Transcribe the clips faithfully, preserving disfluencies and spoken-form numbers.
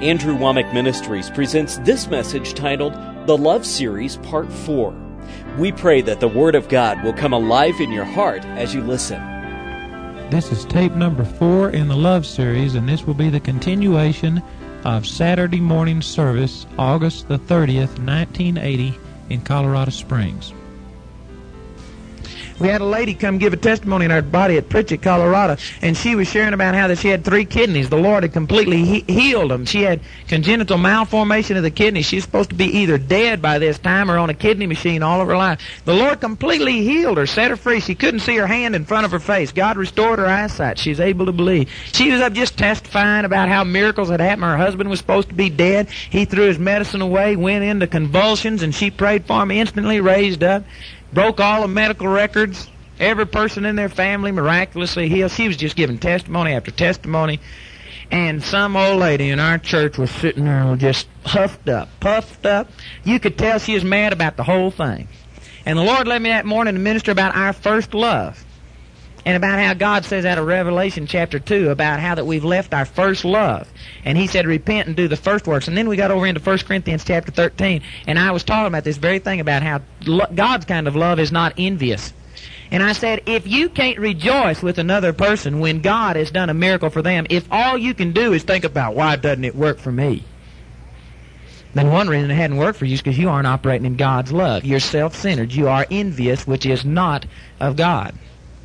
Andrew Womack Ministries presents this message titled The Love Series Part four. We pray that the Word of God will come alive in your heart as you listen. This is tape number four in the Love Series, and this will be the continuation of Saturday morning service, August the thirtieth, nineteen eighty, in Colorado Springs. We had a lady come give a testimony in our body at Pritchett, Colorado, and she was sharing about how that she had three kidneys. The Lord had completely he- healed them. She had congenital malformation of the kidneys. She's supposed to be either dead by this time or on a kidney machine all of her life. The Lord completely healed her, set her free. She couldn't see her hand in front of her face. God restored her eyesight. She's able to believe. She was up just testifying about how miracles had happened. Her husband was supposed to be dead. He threw his medicine away, went into convulsions, and she prayed for him, instantly raised up. Broke all the medical records. Every person in their family miraculously healed. She was just giving testimony after testimony. And some old lady in our church was sitting there just huffed up, puffed up. You could tell she was mad about the whole thing. And the Lord led me that morning to minister about our first love. And about how God says out of Revelation chapter two about how that we've left our first love. And He said, repent and do the first works. And then we got over into First Corinthians chapter thirteen. And I was talking about this very thing about how lo- God's kind of love is not envious. And I said, if you can't rejoice with another person when God has done a miracle for them, if all you can do is think about, why doesn't it work for me? Then one reason it hadn't worked for you is because you aren't operating in God's love. You're self-centered. You are envious, which is not of God.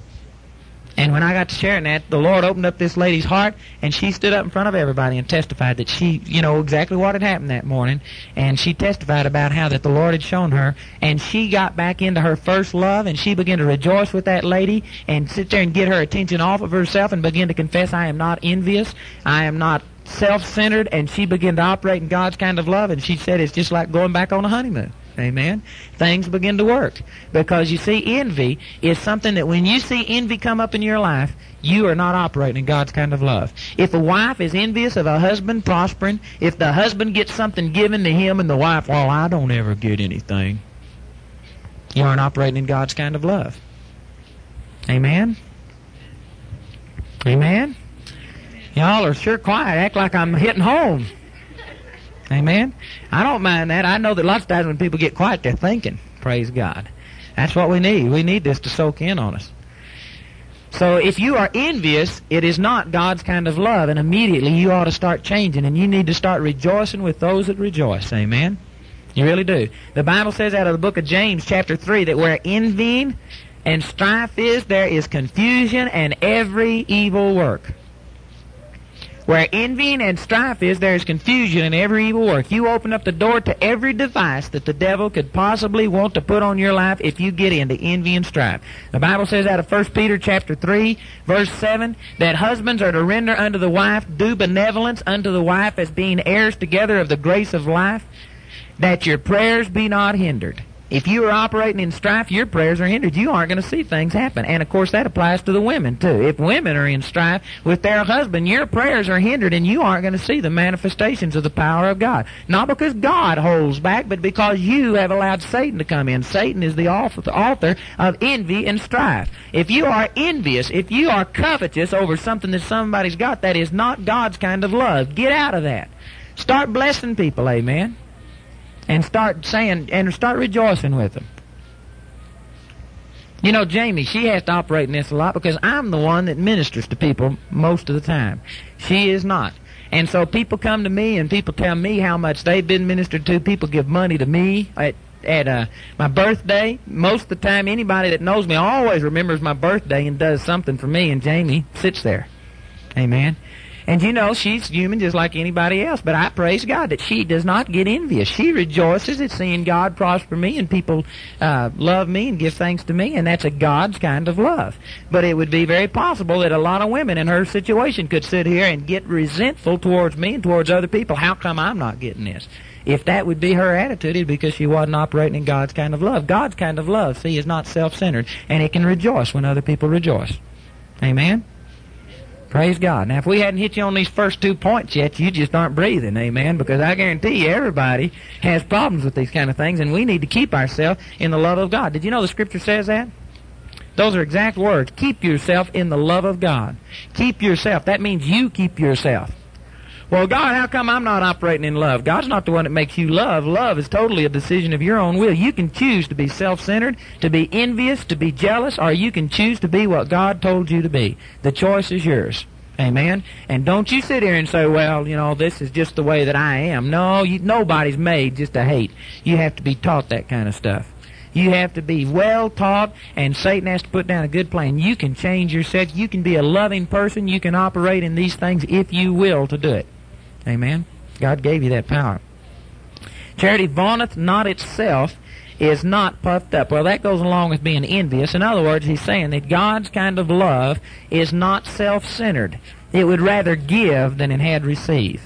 And when I got to sharing that, the Lord opened up this lady's heart, and she stood up in front of everybody and testified that she, you know, exactly what had happened that morning. And she testified about how that the Lord had shown her, and she got back into her first love, and she began to rejoice with that lady and sit there and get her attention off of herself and begin to confess, I am not envious, I am not self-centered, and she began to operate in God's kind of love, and she said it's just like going back on a honeymoon. Amen. Things begin to work. Because you see, envy is something that when you see envy come up in your life, you are not operating in God's kind of love. If a wife is envious of a husband prospering, if the husband gets something given to him and the wife, well, I don't ever get anything, you aren't operating in God's kind of love. Amen. Amen. Y'all are sure quiet. Act like I'm hitting home. Amen? I don't mind that. I know that lots of times when people get quiet, they're thinking. Praise God. That's what we need. We need this to soak in on us. So if you are envious, it is not God's kind of love, and immediately you ought to start changing, and you need to start rejoicing with those that rejoice. Amen? You really do. The Bible says out of the book of James, chapter three, that where envying and strife is, there is confusion and every evil work. Where envying and strife is, there is confusion in every evil work. You open up the door to every device that the devil could possibly want to put on your life if you get into envy and strife. The Bible says out of First Peter chapter three, verse seven, that husbands are to render unto the wife due benevolence unto the wife as being heirs together of the grace of life, that your prayers be not hindered. If you are operating in strife, your prayers are hindered. You aren't going to see things happen. And, of course, that applies to the women, too. If women are in strife with their husband, your prayers are hindered, and you aren't going to see the manifestations of the power of God. Not because God holds back, but because you have allowed Satan to come in. Satan is the author of envy and strife. If you are envious, if you are covetous over something that somebody's got, that is not God's kind of love. Get out of that. Start blessing people, amen? And start saying, and start rejoicing with them. You know, Jamie, she has to operate in this a lot because I'm the one that ministers to people most of the time. She is not. And so people come to me and people tell me how much they've been ministered to. People give money to me at, at uh, my birthday. Most of the time, anybody that knows me always remembers my birthday and does something for me, and Jamie sits there. Amen. And you know, she's human just like anybody else, but I praise God that she does not get envious. She rejoices at seeing God prosper me and people uh, love me and give thanks to me, and that's a God's kind of love. But it would be very possible that a lot of women in her situation could sit here and get resentful towards me and towards other people. How come I'm not getting this? If that would be her attitude, it'd be because she wasn't operating in God's kind of love. God's kind of love, see, is not self-centered, and it can rejoice when other people rejoice. Amen? Praise God. Now, if we hadn't hit you on these first two points yet, you just aren't breathing, amen? Because I guarantee you everybody has problems with these kind of things, and we need to keep ourselves in the love of God. Did you know the Scripture says that? Those are exact words. Keep yourself in the love of God. Keep yourself. That means you keep yourself. Well, God, how come I'm not operating in love? God's not the one that makes you love. Love is totally a decision of your own will. You can choose to be self-centered, to be envious, to be jealous, or you can choose to be what God told you to be. The choice is yours. Amen? And don't you sit here and say, well, you know, this is just the way that I am. No, you, nobody's made just to hate. You have to be taught that kind of stuff. You have to be well taught, and Satan has to put down a good plan. You can change yourself. You can be a loving person. You can operate in these things if you will to do it. Amen? God gave you that power. Charity vaunteth not itself, is not puffed up. Well, that goes along with being envious. In other words, he's saying that God's kind of love is not self-centered. It would rather give than it had receive.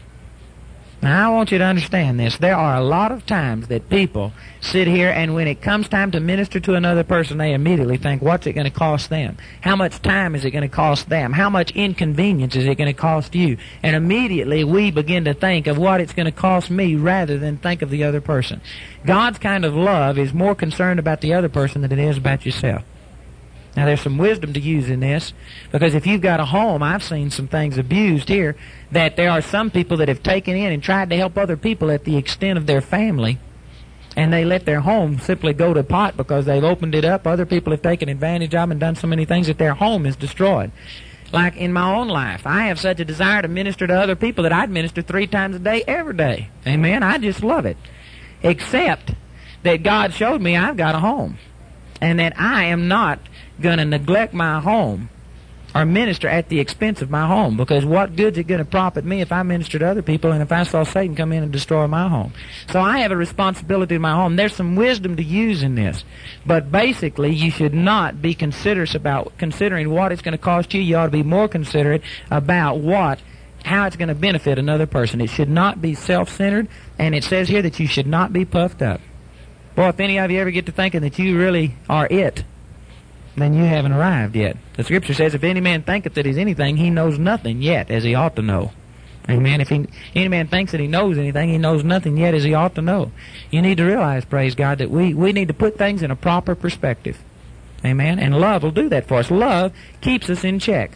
Now, I want you to understand this. There are a lot of times that people sit here, and when it comes time to minister to another person, they immediately think, what's it going to cost them? How much time is it going to cost them? How much inconvenience is it going to cost you? And immediately we begin to think of what it's going to cost me rather than think of the other person. God's kind of love is more concerned about the other person than it is about yourself. Now, there's some wisdom to use in this, because if you've got a home, I've seen some things abused here, that there are some people that have taken in and tried to help other people at the extent of their family, and they let their home simply go to pot because they've opened it up. Other people have taken advantage of them and done so many things that their home is destroyed. Like in my own life, I have such a desire to minister to other people that I'd minister three times a day, every day. Amen? I just love it. Except that God showed me I've got a home, and that I am not going to neglect my home or minister at the expense of my home, because what good's it going to profit me if I minister to other people and if I saw Satan come in and destroy my home? So I have a responsibility in my home. There's some wisdom to use in this, but basically you should not be considerate about considering what it's going to cost you. You ought to be more considerate about what how it's going to benefit another person. It should not be self-centered, and it says here that you should not be puffed up. Boy, if any of you ever get to thinking that you really are it, then you haven't arrived yet. The Scripture says, if any man thinketh that he's anything, he knows nothing yet as he ought to know. Amen. If he, any man thinks that he knows anything, he knows nothing yet as he ought to know. You need to realize, praise God, that we, we need to put things in a proper perspective. Amen. And love will do that for us. Love keeps us in check.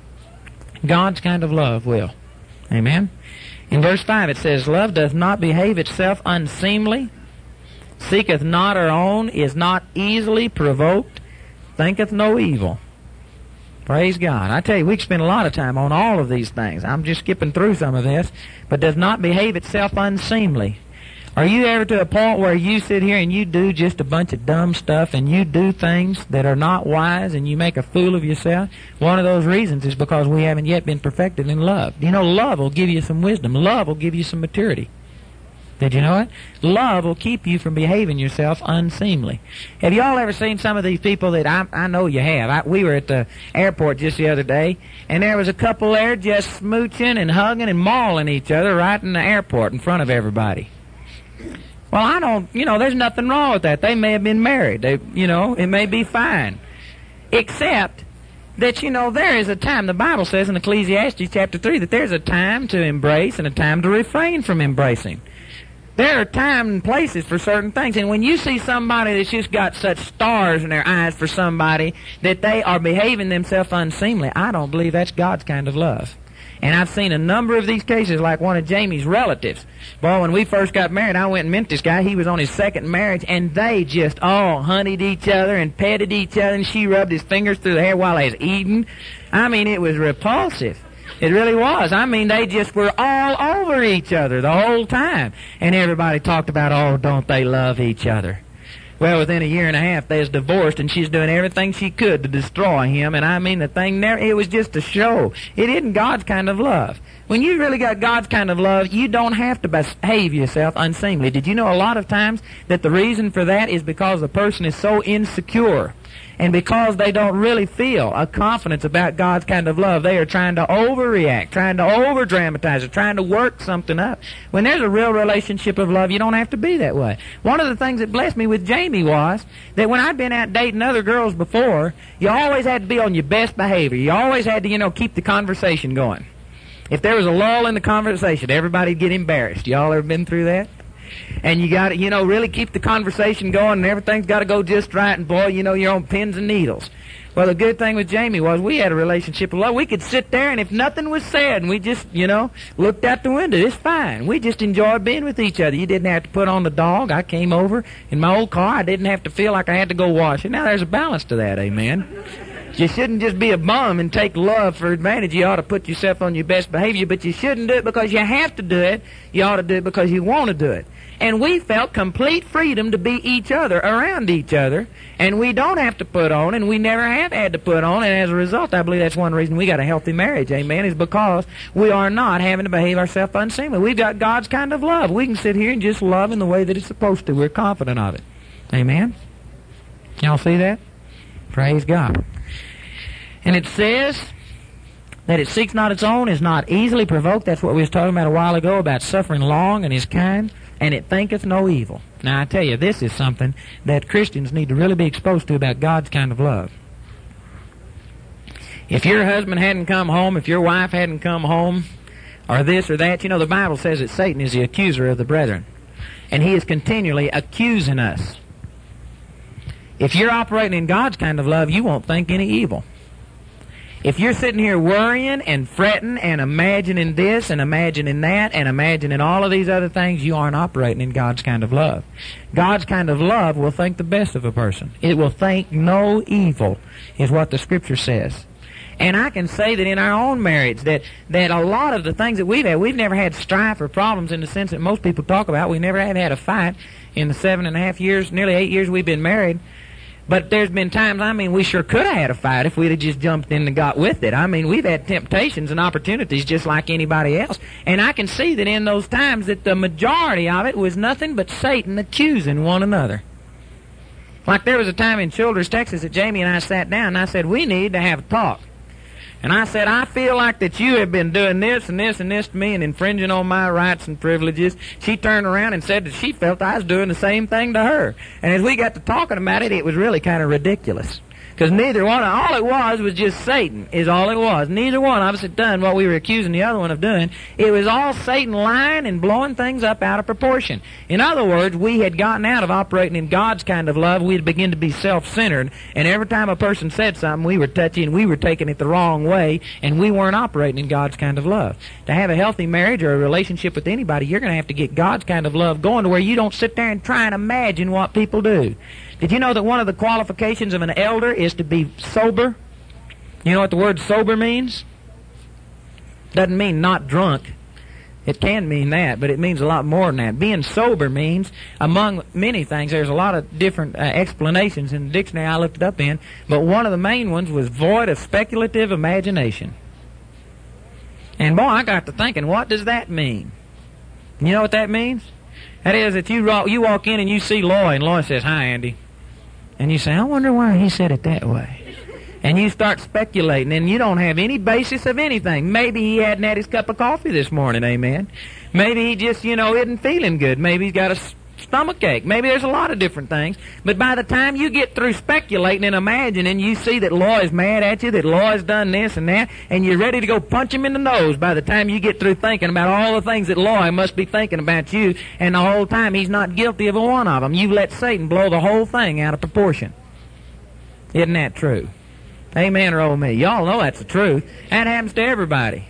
God's kind of love will. Amen. In verse five it says, love doth not behave itself unseemly, seeketh not her own, is not easily provoked, thinketh no evil. Praise God. I tell you, we can spend a lot of time on all of these things. I'm just skipping through some of this. But does not behave itself unseemly. Are you ever to a point where you sit here and you do just a bunch of dumb stuff and you do things that are not wise and you make a fool of yourself? One of those reasons is because we haven't yet been perfected in love. You know, love will give you some wisdom. Love will give you some maturity. Did you know it? Love will keep you from behaving yourself unseemly. Have you all ever seen some of these people that I, I know you have? I, we were at the airport just the other day, and there was a couple there just smooching and hugging and mauling each other right in the airport in front of everybody. Well, I don't, you know, there's nothing wrong with that. They may have been married. They, you know, it may be fine. Except that, you know, there is a time, the Bible says in Ecclesiastes chapter three, that there's a time to embrace and a time to refrain from embracing. There are times and places for certain things. And when you see somebody that's just got such stars in their eyes for somebody that they are behaving themselves unseemly, I don't believe that's God's kind of love. And I've seen a number of these cases, like one of Jamie's relatives. Boy, when we first got married, I went and met this guy. He was on his second marriage, and they just all hunted each other and petted each other, and she rubbed his fingers through the hair while they was eating. I mean, it was repulsive. It really was. I mean, they just were all over each other the whole time. And everybody talked about, oh, don't they love each other? Well, within a year and a half, they was divorced, and she's doing everything she could to destroy him. And I mean, the thing there, it was just a show. It isn't God's kind of love. When you really got God's kind of love, you don't have to behave yourself unseemly. Did you know a lot of times that the reason for that is because the person is so insecure? And because they don't really feel a confidence about God's kind of love, they are trying to overreact, trying to over-dramatize it, trying to work something up. When there's a real relationship of love, you don't have to be that way. One of the things that blessed me with Jamie was that when I'd been out dating other girls before, you always had to be on your best behavior. You always had to, you know, keep the conversation going. If there was a lull in the conversation, everybody'd get embarrassed. Y'all ever been through that? And you got to, you know, really keep the conversation going, and everything's got to go just right, and boy, you know, you're on pins and needles. Well, the good thing with Jamie was we had a relationship of love. We could sit there, and if nothing was said, and we just, you know, looked out the window, it's fine. We just enjoyed being with each other. You didn't have to put on the dog. I came over in my old car. I didn't have to feel like I had to go wash it. Now, there's a balance to that, amen? You shouldn't just be a bum and take love for advantage. You ought to put yourself on your best behavior, but you shouldn't do it because you have to do it. You ought to do it because you want to do it. And we felt complete freedom to be each other, around each other, and we don't have to put on, and we never have had to put on, and as a result, I believe that's one reason we got a healthy marriage, amen, is because we are not having to behave ourselves unseemly. We've got God's kind of love. We can sit here and just love in the way that it's supposed to. We're confident of it. Amen? Y'all see that? Praise God. And it says that it seeks not its own, is not easily provoked. That's what we was talking about a while ago, about suffering long and is kind, and it thinketh no evil. Now, I tell you, this is something that Christians need to really be exposed to about God's kind of love. If your husband hadn't come home, if your wife hadn't come home, or this or that, you know, the Bible says that Satan is the accuser of the brethren, and he is continually accusing us. If you're operating in God's kind of love, you won't think any evil. If you're sitting here worrying and fretting and imagining this and imagining that and imagining all of these other things, you aren't operating in God's kind of love. God's kind of love will think the best of a person. It will think no evil, is what the Scripture says. And I can say that in our own marriage, that, that a lot of the things that we've had, we've never had strife or problems in the sense that most people talk about. We never have had a fight in the seven and a half years, nearly eight years we've been married. But there's been times, I mean, we sure could have had a fight if we'd have just jumped in and got with it. I mean, we've had temptations and opportunities just like anybody else. And I can see that in those times that the majority of it was nothing but Satan accusing one another. Like there was a time in Childress, Texas, that Jamie and I sat down and I said, we need to have a talk. And I said, I feel like that you have been doing this and this and this to me and infringing on my rights and privileges. She turned around and said that she felt I was doing the same thing to her. And as we got to talking about it, it was really kind of ridiculous. Because neither one, all it was was just Satan, is all it was. Neither one of us had done what we were accusing the other one of doing. It was all Satan lying and blowing things up out of proportion. In other words, we had gotten out of operating in God's kind of love. We had begun to be self-centered. And every time a person said something, we were touching, we were taking it the wrong way, and we weren't operating in God's kind of love. To have a healthy marriage or a relationship with anybody, you're going to have to get God's kind of love going to where you don't sit there and try and imagine what people do. Did you know that one of the qualifications of an elder is to be sober? You know what the word sober means? Doesn't mean not drunk. It can mean that, but it means a lot more than that. Being sober means, among many things, there's a lot of different uh, explanations in the dictionary I looked it up in, but one of the main ones was void of speculative imagination. And boy, I got to thinking, what does that mean? You know what that means? That is that you, you walk in and you see Loy, and Loy says, hi, Andy. And you say, I wonder why he said it that way. And you start speculating, and you don't have any basis of anything. Maybe he hadn't had his cup of coffee this morning, amen. Maybe he just, you know, isn't feeling good. Maybe he's got a stomach ache. Maybe there's a lot of different things. But by the time you get through speculating and imagining, you see that Loy's mad at you, that Loy's done this and that, and you're ready to go punch him in the nose by the time you get through thinking about all the things that Loy must be thinking about you, and the whole time he's not guilty of a one of them. You let Satan blow the whole thing out of proportion. Isn't that true? Amen or oh me. Y'all know that's the truth. That happens to everybody.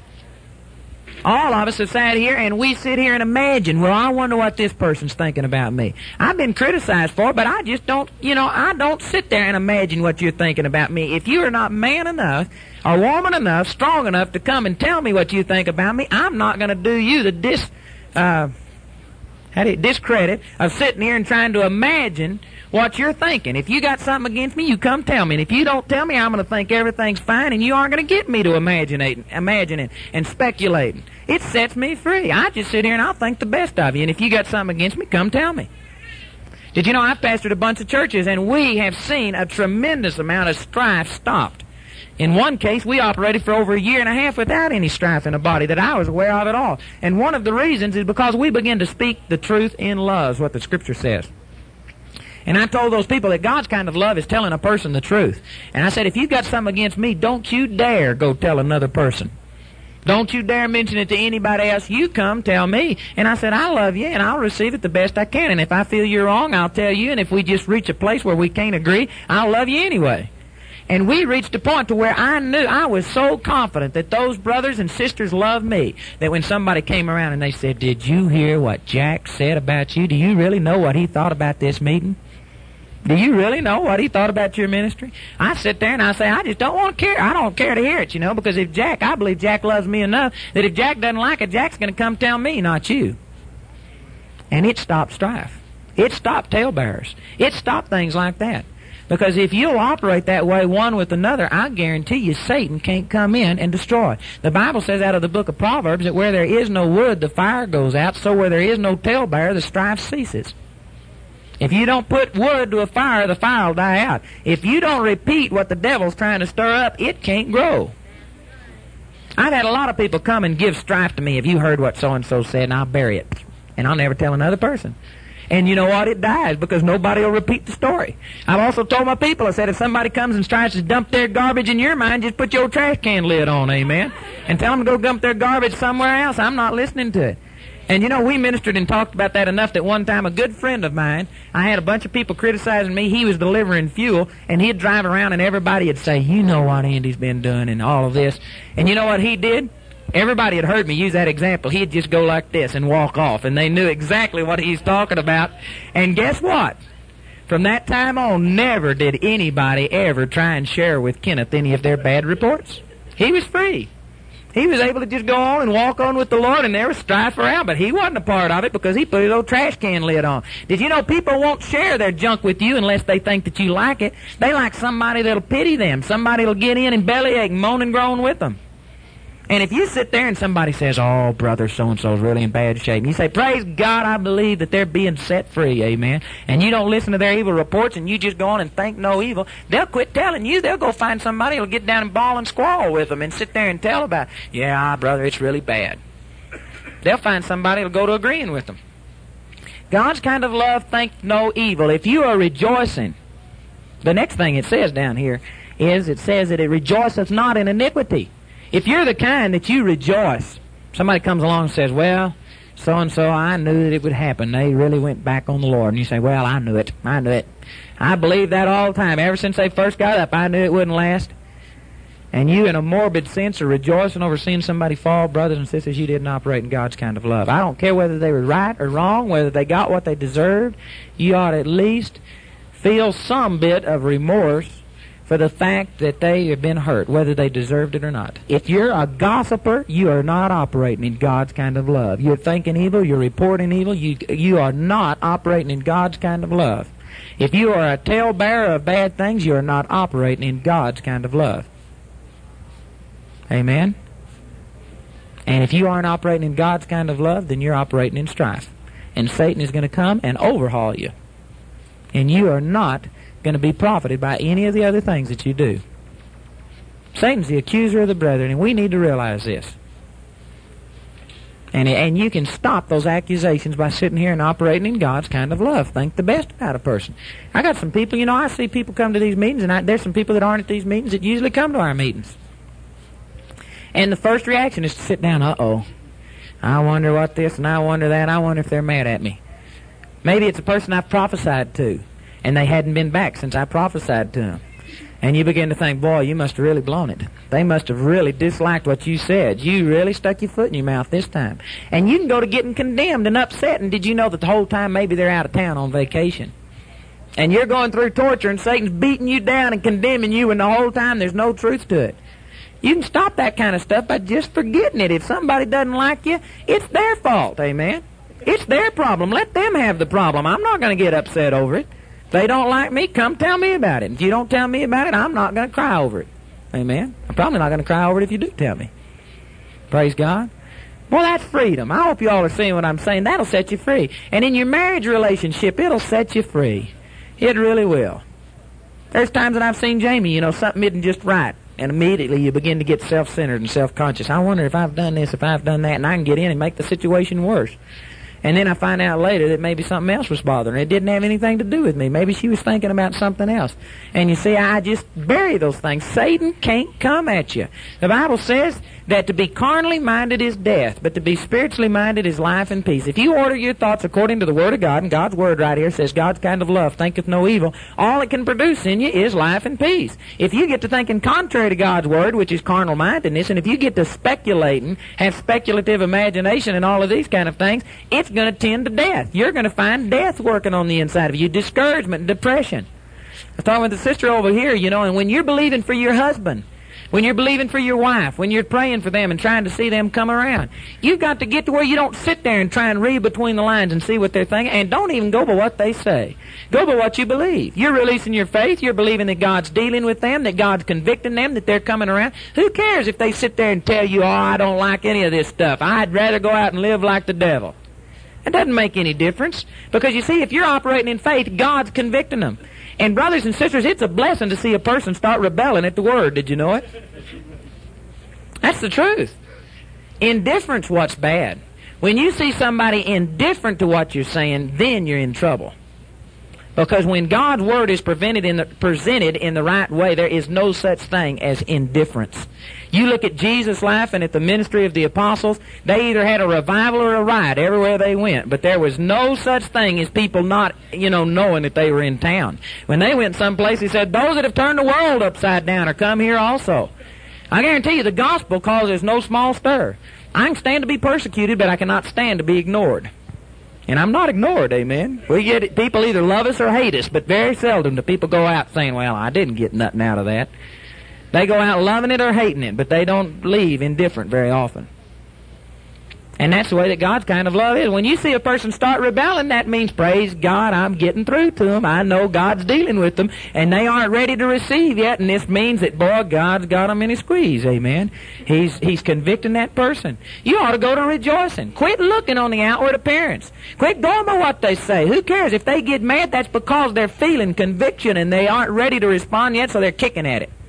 All of us have sat here and we sit here and imagine, well, I wonder what this person's thinking about me. I've been criticized for it, but I just don't, you know, I don't sit there and imagine what you're thinking about me. If you are not man enough or woman enough, strong enough to come and tell me what you think about me, I'm not going to do you the dis, uh, how do you, discredit of sitting here and trying to imagine what you're thinking. If you got something against me, you come tell me. And if you don't tell me, I'm going to think everything's fine, and you aren't going to get me to imagining, imagining and speculating. It sets me free. I just sit here and I'll think the best of you. And if you got something against me, come tell me. Did you know I've pastored a bunch of churches, and we have seen a tremendous amount of strife stopped. In one case, we operated for over a year and a half without any strife in the body that I was aware of at all. And one of the reasons is because we begin to speak the truth in love, is what the Scripture says. And I told those people that God's kind of love is telling a person the truth. And I said, if you've got something against me, don't you dare go tell another person. Don't you dare mention it to anybody else. You come tell me. And I said, I love you, and I'll receive it the best I can. And if I feel you're wrong, I'll tell you. And if we just reach a place where we can't agree, I'll love you anyway. And we reached a point to where I knew, I was so confident that those brothers and sisters loved me, that when somebody came around and they said, "Did you hear what Jack said about you? Do you really know what he thought about this meeting? Do you really know what he thought about your ministry?" I sit there and I say, I just don't want to care. I don't care to hear it, you know, because if Jack, I believe Jack loves me enough that if Jack doesn't like it, Jack's going to come tell me, not you. And it stopped strife. It stopped talebearers. It stopped things like that. Because if you'll operate that way one with another, I guarantee you Satan can't come in and destroy. The Bible says out of the book of Proverbs that where there is no wood, the fire goes out, so where there is no talebearer, the strife ceases. If you don't put wood to a fire, the fire will die out. If you don't repeat what the devil's trying to stir up, it can't grow. I've had a lot of people come and give strife to me. Have you heard what so-and-so said? And I'll bury it. And I'll never tell another person. And you know what? It dies because nobody will repeat the story. I've also told my people, I said, if somebody comes and tries to dump their garbage in your mind, just put your trash can lid on, amen? And tell them to go dump their garbage somewhere else. I'm not listening to it. And you know, we ministered and talked about that enough that one time a good friend of mine, I had a bunch of people criticizing me. He was delivering fuel, and he'd drive around and everybody would say, "You know what Andy's been doing and all of this." And you know what he did? Everybody had heard me use that example. He'd just go like this and walk off, and they knew exactly what he's talking about. And guess what? From that time on, never did anybody ever try and share with Kenneth any of their bad reports. He was free. He was able to just go on and walk on with the Lord, and there was strife around, but he wasn't a part of it because he put his old trash can lid on. Did you know people won't share their junk with you unless they think that you like it? They like somebody that'll pity them, somebody that'll get in and bellyache and moan and groan with them. And if you sit there and somebody says, "Oh, brother so-and-so's really in bad shape," and you say, "Praise God, I believe that they're being set free," amen, and you don't listen to their evil reports and you just go on and think no evil, they'll quit telling you. They'll go find somebody who'll get down and bawl and squall with them and sit there and tell about, "Yeah, brother, it's really bad." They'll find somebody who'll go to agreeing with them. God's kind of love thinks no evil. If you are rejoicing, the next thing it says down here is it says that it rejoiceth not in iniquity. If you're the kind that you rejoice, somebody comes along and says, "Well, so-and-so, I knew that it would happen. They really went back on the Lord." And you say, "Well, I knew it. I knew it. I believed that all the time. Ever since they first got up, I knew it wouldn't last." And you, in a morbid sense, are rejoicing over seeing somebody fall. Brothers and sisters, you didn't operate in God's kind of love. I don't care whether they were right or wrong, whether they got what they deserved. You ought to at least feel some bit of remorse for the fact that they have been hurt, whether they deserved it or not. If you're a gossiper, you are not operating in God's kind of love. You're thinking evil, you're reporting evil, you you are not operating in God's kind of love. If you are a talebearer of bad things, you are not operating in God's kind of love. Amen? And if you aren't operating in God's kind of love, then you're operating in strife. And Satan is going to come and overhaul you. And you are not going to be profited by any of the other things that you do. Satan's the accuser of the brethren, and we need to realize this. And, and you can stop those accusations by sitting here and operating in God's kind of love. Think the best about a person. I got some people, you know, I see people come to these meetings, and I, there's some people that aren't at these meetings that usually come to our meetings. And the first reaction is to sit down, uh-oh, I wonder what this, and I wonder that, I wonder if they're mad at me. Maybe it's a person I've prophesied to, and they hadn't been back since I prophesied to them. And you begin to think, boy, you must have really blown it. They must have really disliked what you said. You really stuck your foot in your mouth this time. And you can go to getting condemned and upset, and did you know that the whole time maybe they're out of town on vacation? And you're going through torture, and Satan's beating you down and condemning you, and the whole time there's no truth to it. You can stop that kind of stuff by just forgetting it. If somebody doesn't like you, it's their fault, amen? It's their problem. Let them have the problem. I'm not going to get upset over it. If they don't like me, come tell me about it. If you don't tell me about it, I'm not going to cry over it. Amen? I'm probably not going to cry over it if you do tell me. Praise God. Well, that's freedom. I hope you all are seeing what I'm saying. That'll set you free. And in your marriage relationship, it'll set you free. It really will. There's times that I've seen Jamie, you know, something isn't just right. And immediately you begin to get self-centered and self-conscious. I wonder if I've done this, if I've done that, and I can get in and make the situation worse. And then I find out later that maybe something else was bothering her. It didn't have anything to do with me. Maybe she was thinking about something else. And you see, I just bury those things. Satan can't come at you. The Bible says that to be carnally minded is death, but to be spiritually minded is life and peace. If you order your thoughts according to the Word of God, and God's Word right here says God's kind of love thinketh no evil, all it can produce in you is life and peace. If you get to thinking contrary to God's Word, which is carnal mindedness, and if you get to speculating, have speculative imagination and all of these kind of things, it's going to tend to death. You're going to find death working on the inside of you, discouragement, depression. I was talking with the sister over here, you know, and when you're believing for your husband, when you're believing for your wife, when you're praying for them and trying to see them come around, you've got to get to where you don't sit there and try and read between the lines and see what they're thinking, and don't even go by what they say. Go by what you believe. You're releasing your faith. You're believing that God's dealing with them, that God's convicting them, that they're coming around. Who cares if they sit there and tell you, oh, I don't like any of this stuff. I'd rather go out and live like the devil. It doesn't make any difference, because you see, if you're operating in faith, God's convicting them. And brothers and sisters, it's a blessing to see a person start rebelling at the Word. Did you know it? That's the truth. Indifference, what's bad. When you see somebody indifferent to what you're saying, then you're in trouble. Because when God's Word is presented in the, presented in the right way, there is no such thing as indifference. You look at Jesus' life and at the ministry of the apostles, they either had a revival or a riot everywhere they went. But there was no such thing as people not, you know, knowing that they were in town. When they went someplace, he said, those that have turned the world upside down are come here also. I guarantee you the gospel causes no small stir. I can stand to be persecuted, but I cannot stand to be ignored. And I'm not ignored, amen. We get it, people either love us or hate us, but very seldom do people go out saying, well, I didn't get nothing out of that. They go out loving it or hating it, but they don't leave indifferent very often. And that's the way that God's kind of love is. When you see a person start rebelling, that means, praise God, I'm getting through to them. I know God's dealing with them, and they aren't ready to receive yet, and this means that, boy, God's got them in a squeeze, amen. He's, he's convicting that person. You ought to go to rejoicing. Quit looking on the outward appearance. Quit going by what they say. Who cares? If they get mad, that's because they're feeling conviction, and they aren't ready to respond yet, so they're kicking at it.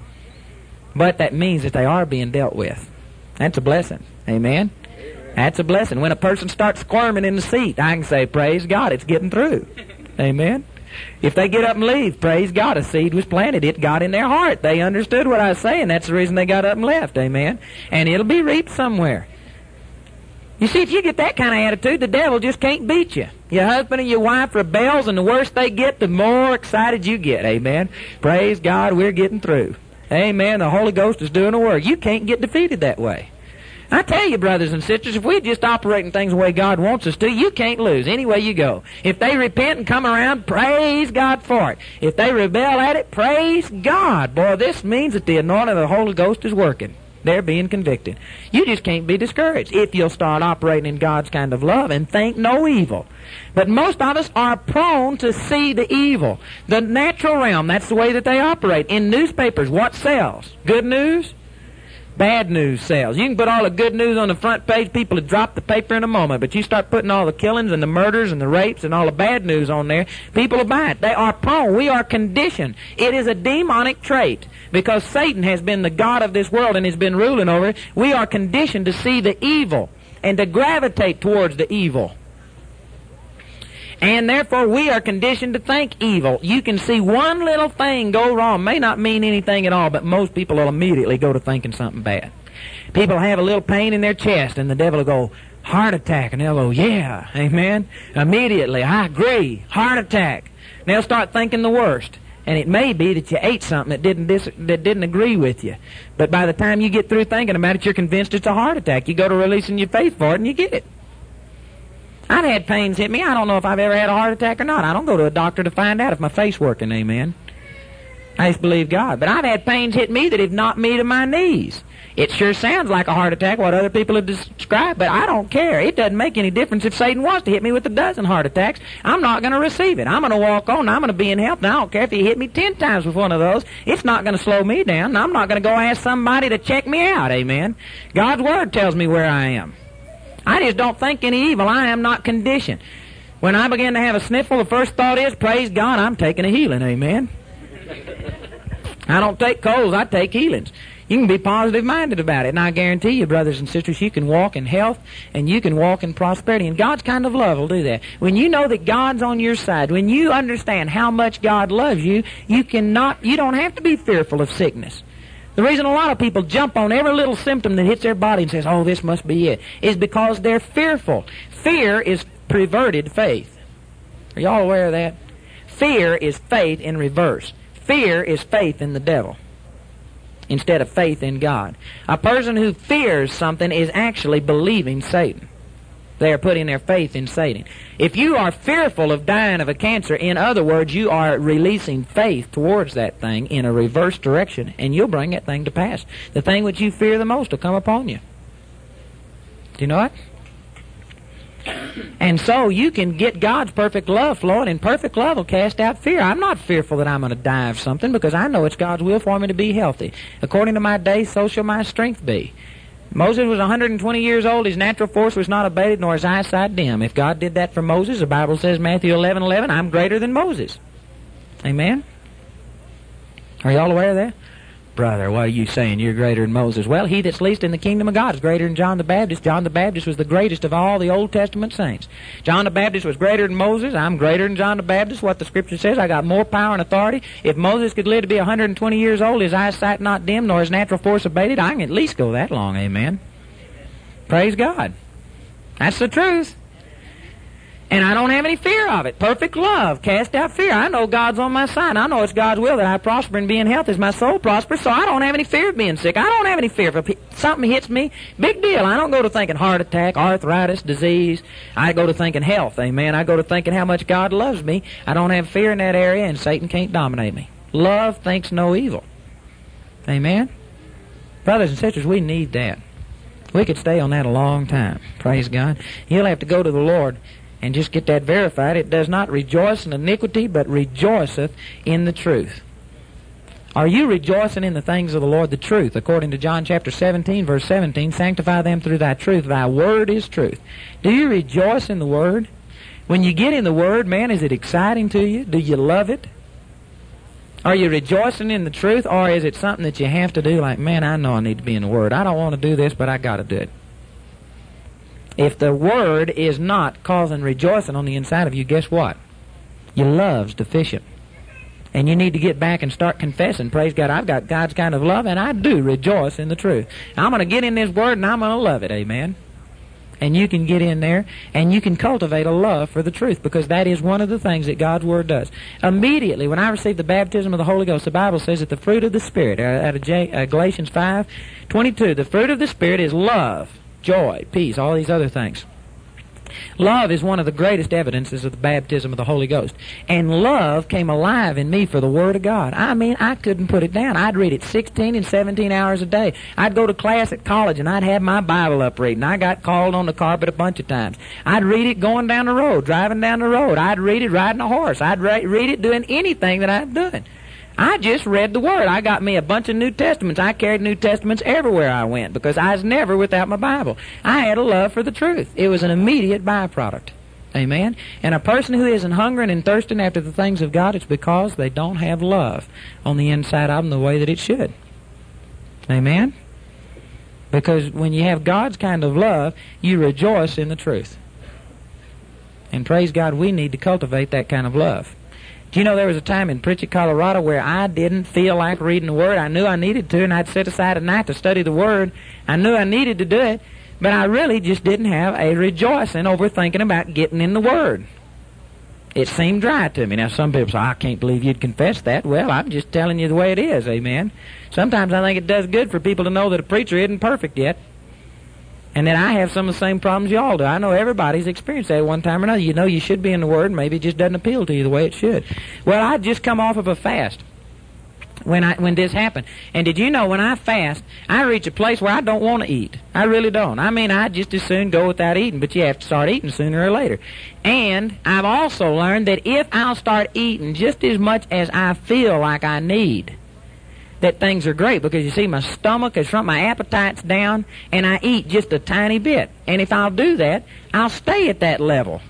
But that means that they are being dealt with. That's a blessing, amen. That's a blessing. When a person starts squirming in the seat, I can say, praise God, it's getting through. Amen. If they get up and leave, praise God, a seed was planted. It got in their heart. They understood what I was saying. That's the reason they got up and left. Amen. And it'll be reaped somewhere. You see, if you get that kind of attitude, the devil just can't beat you. Your husband and your wife rebels, and the worse they get, the more excited you get. Amen. Praise God, we're getting through. Amen. The Holy Ghost is doing the work. You can't get defeated that way. I tell you, brothers and sisters, if we just operate in things the way God wants us to, you can't lose any way you go. If they repent and come around, praise God for it. If they rebel at it, praise God. Boy, this means that the anointing of the Holy Ghost is working. They're being convicted. You just can't be discouraged if you'll start operating in God's kind of love and think no evil. But most of us are prone to see the evil. The natural realm, that's the way that they operate. In newspapers, what sells? Good news? Bad news sells. You can put all the good news on the front page, people would drop the paper in a moment, but you start putting all the killings and the murders and the rapes and all the bad news on there, people will buy it. They are prone. We are conditioned. It is a demonic trait. Because Satan has been the god of this world and has been ruling over it, we are conditioned to see the evil and to gravitate towards the evil. And therefore we are conditioned to think evil. You can see one little thing go wrong. May not mean anything at all, but most people will immediately go to thinking something bad. People have a little pain in their chest, and the devil will go, heart attack, and they'll go, yeah, amen. Immediately, I agree, heart attack. And they'll start thinking the worst. And it may be that you ate something that didn't dis- that didn't agree with you. But by the time you get through thinking about it, you're convinced it's a heart attack. You go to releasing your faith for it, and you get it. I've had pains hit me. I don't know if I've ever had a heart attack or not. I don't go to a doctor to find out if my faith's working, amen. I just believe God. But I've had pains hit me that have knocked me to my knees. It sure sounds like a heart attack, what other people have described, but I don't care. It doesn't make any difference if Satan wants to hit me with a dozen heart attacks. I'm not going to receive it. I'm going to walk on. I'm going to be in health. And I don't care if he hit me ten times with one of those. It's not going to slow me down. I'm not going to go ask somebody to check me out, amen. God's Word tells me where I am. I just don't think any evil. I am not conditioned. When I begin to have a sniffle, the first thought is, praise God, I'm taking a healing, amen. I don't take colds, I take healings. You can be positive-minded about it. And I guarantee you, brothers and sisters, you can walk in health and you can walk in prosperity. And God's kind of love will do that. When you know that God's on your side, when you understand how much God loves you, you cannot, you don't have to be fearful of sickness. The reason a lot of people jump on every little symptom that hits their body and says, oh, this must be it, is because they're fearful. Fear is perverted faith. Are y'all aware of that? Fear is faith in reverse. Fear is faith in the devil instead of faith in God. A person who fears something is actually believing Satan. They are putting their faith in Satan. If you are fearful of dying of a cancer, in other words, you are releasing faith towards that thing in a reverse direction, and you'll bring that thing to pass. The thing which you fear the most will come upon you. Do you know it? And so you can get God's perfect love flowing, and perfect love will cast out fear. I'm not fearful that I'm going to die of something because I know it's God's will for me to be healthy. According to my days, so shall my strength be. Moses was one hundred twenty years old. His natural force was not abated, nor his eyesight dim. If God did that for Moses, the Bible says, Matthew eleven eleven, I'm greater than Moses. Amen? Are you all aware of that? Brother, what are you saying? You're greater than Moses. Well, he that's least in the kingdom of God is greater than John the Baptist. John the Baptist was the greatest of all the Old Testament saints. John the Baptist was greater than Moses. I'm greater than John the Baptist. What the Scripture says, I got more power and authority. If Moses could live to be one hundred twenty years old, his eyesight not dim, nor his natural force abated, I can at least go that long. Amen. Praise God. That's the truth. And I don't have any fear of it. Perfect love cast out fear. I know God's on my side. I know it's God's will that I prosper and be in health as my soul prospers, so I don't have any fear of being sick. I don't have any fear. If something hits me, big deal. I don't go to thinking heart attack, arthritis, disease. I go to thinking health, amen. I go to thinking how much God loves me. I don't have fear in that area, and Satan can't dominate me. Love thinks no evil. Amen? Brothers and sisters, we need that. We could stay on that a long time. Praise God. You'll have to go to the Lord and just get that verified. It does not rejoice in iniquity, but rejoiceth in the truth. Are you rejoicing in the things of the Lord, the truth? According to John chapter seventeen, verse seventeen, sanctify them through thy truth. Thy word is truth. Do you rejoice in the Word? When you get in the Word, man, is it exciting to you? Do you love it? Are you rejoicing in the truth, or is it something that you have to do like, man, I know I need to be in the Word. I don't want to do this, but I got to do it. If the Word is not causing rejoicing on the inside of you, guess what? Your love's deficient. And you need to get back and start confessing, praise God, I've got God's kind of love, and I do rejoice in the truth. I'm going to get in this Word, and I'm going to love it, amen? And you can get in there, and you can cultivate a love for the truth, because that is one of the things that God's Word does. Immediately, when I received the baptism of the Holy Ghost, the Bible says that the fruit of the Spirit, out of Galatians five twenty-two, the fruit of the Spirit is love, joy, peace, all these other things. Love is one of the greatest evidences of the baptism of the Holy Ghost. And love came alive in me for the Word of God. I mean, I couldn't put it down. I'd read it sixteen and seventeen hours a day. I'd go to class at college and I'd have my Bible up reading. I got called on the carpet a bunch of times. I'd read it going down the road, driving down the road. I'd read it riding a horse. I'd read it doing anything that I've done. I just read the Word. I got me a bunch of New Testaments. I carried New Testaments everywhere I went because I was never without my Bible. I had a love for the truth. It was an immediate byproduct. Amen? And a person who isn't hungering and thirsting after the things of God, it's because they don't have love on the inside of them the way that it should. Amen? Because when you have God's kind of love, you rejoice in the truth. And praise God, we need to cultivate that kind of love. Do you know there was a time in Pritchett, Colorado where I didn't feel like reading the Word? I knew I needed to, and I'd set aside a night to study the Word. I knew I needed to do it, but I really just didn't have a rejoicing over thinking about getting in the Word. It seemed dry to me. Now, some people say, I can't believe you'd confess that. Well, I'm just telling you the way it is, amen? Sometimes I think it does good for people to know that a preacher isn't perfect yet. And that I have some of the same problems y'all do. I know everybody's experienced that at one time or another. You know you should be in the Word, maybe it just doesn't appeal to you the way it should. Well, I'd just come off of a fast when I when this happened. And did you know when I fast, I reach a place where I don't want to eat. I really don't. I mean, I'd just as soon go without eating, but you have to start eating sooner or later. And I've also learned that if I'll start eating just as much as I feel like I need, that things are great, because you see my stomach is from my appetite's down and I eat just a tiny bit. And if I'll do that, I'll stay at that level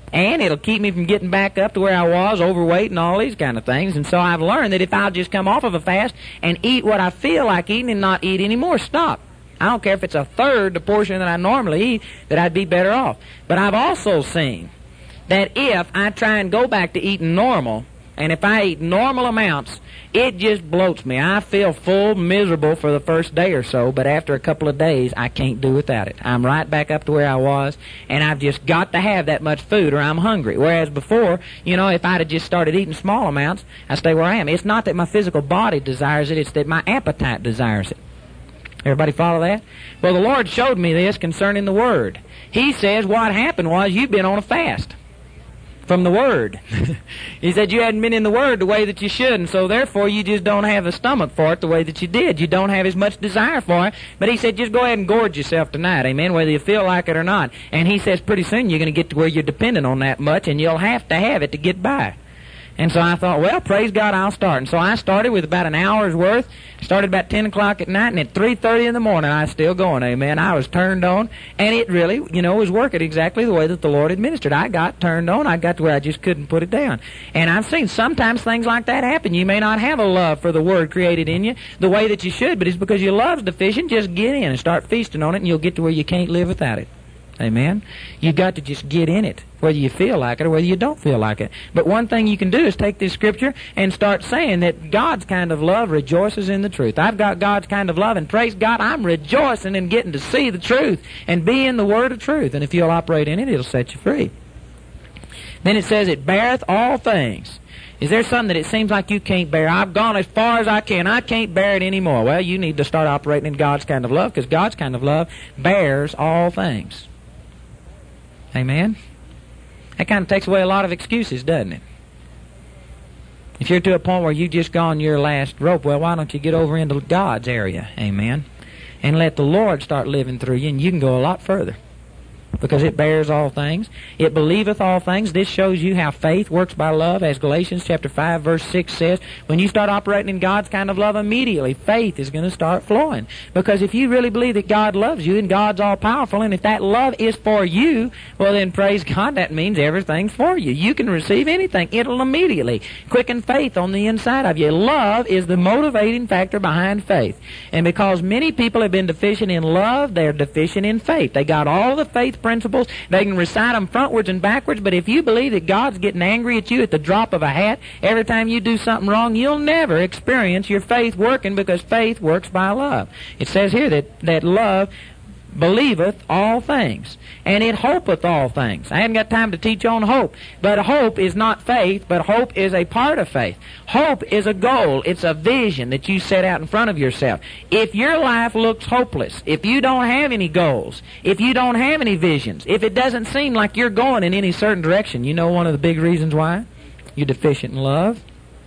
And it'll keep me from getting back up to where I was, overweight and all these kind of things. And so I've learned that if I'll just come off of a fast and eat what I feel like eating and not eat anymore, stop. I don't care if it's a third the portion that I normally eat, that I'd be better off. But I've also seen that if I try and go back to eating normal, and if I eat normal amounts, it just bloats me. I feel full, miserable for the first day or so, but after a couple of days, I can't do without it. I'm right back up to where I was, and I've just got to have that much food or I'm hungry. Whereas before, you know, if I'd have just started eating small amounts, I stay where I am. It's not that my physical body desires it, it's that my appetite desires it. Everybody follow that? Well, the Lord showed me this concerning the Word. He says what happened was you've been on a fast from the Word. He said you hadn't been in the Word the way that you should, and so therefore you just don't have the stomach for it the way that you did. You don't have as much desire for it. But he said just go ahead and gorge yourself tonight, amen, whether you feel like it or not. And he says pretty soon you're going to get to where you're dependent on that much, and you'll have to have it to get by. And so I thought, well, praise God, I'll start. And so I started with about an hour's worth. Started about ten o'clock at night, and at three thirty in the morning, I was still going, amen. I was turned on, and it really, you know, was working exactly the way that the Lord administered. I got turned on. I got to where I just couldn't put it down. And I've seen sometimes things like that happen. You may not have a love for the Word created in you the way that you should, but it's because your love's deficient. Just get in and start feasting on it, and you'll get to where you can't live without it. Amen. You've got to just get in it, whether you feel like it or whether you don't feel like it. But one thing you can do is take this scripture and start saying that God's kind of love rejoices in the truth. I've got God's kind of love, and praise God, I'm rejoicing in getting to see the truth and be in the word of truth. And if you'll operate in it, it'll set you free. Then it says, it beareth all things. Is there something that it seems like you can't bear? I've gone as far as I can. I can't bear it anymore. Well, you need to start operating in God's kind of love, because God's kind of love bears all things. Amen? That kind of takes away a lot of excuses, doesn't it? If you're to a point where you've just gone your last rope, well, why don't you get over into God's area? Amen? And let the Lord start living through you, and you can go a lot further. Because it bears all things. It believeth all things. This shows you how faith works by love, as Galatians chapter five verse six says. When you start operating in God's kind of love, immediately faith is going to start flowing. Because if you really believe that God loves you and God's all-powerful, and if that love is for you, well then praise God, that means everything's for you. You can receive anything. It'll immediately quicken faith on the inside of you. Love is the motivating factor behind faith. And because many people have been deficient in love, they're deficient in faith. They got all the faith principles. They can recite them frontwards and backwards, but if you believe that God's getting angry at you at the drop of a hat every time you do something wrong, you'll never experience your faith working, because faith works by love. It says here that, that love believeth all things, and it hopeth all things. I haven't got time to teach on hope, but hope is not faith, but hope is a part of faith. Hope is a goal. It's a vision that you set out in front of yourself. If your life looks hopeless, if you don't have any goals, if you don't have any visions, if it doesn't seem like you're going in any certain direction, you know one of the big reasons why? You're deficient in love.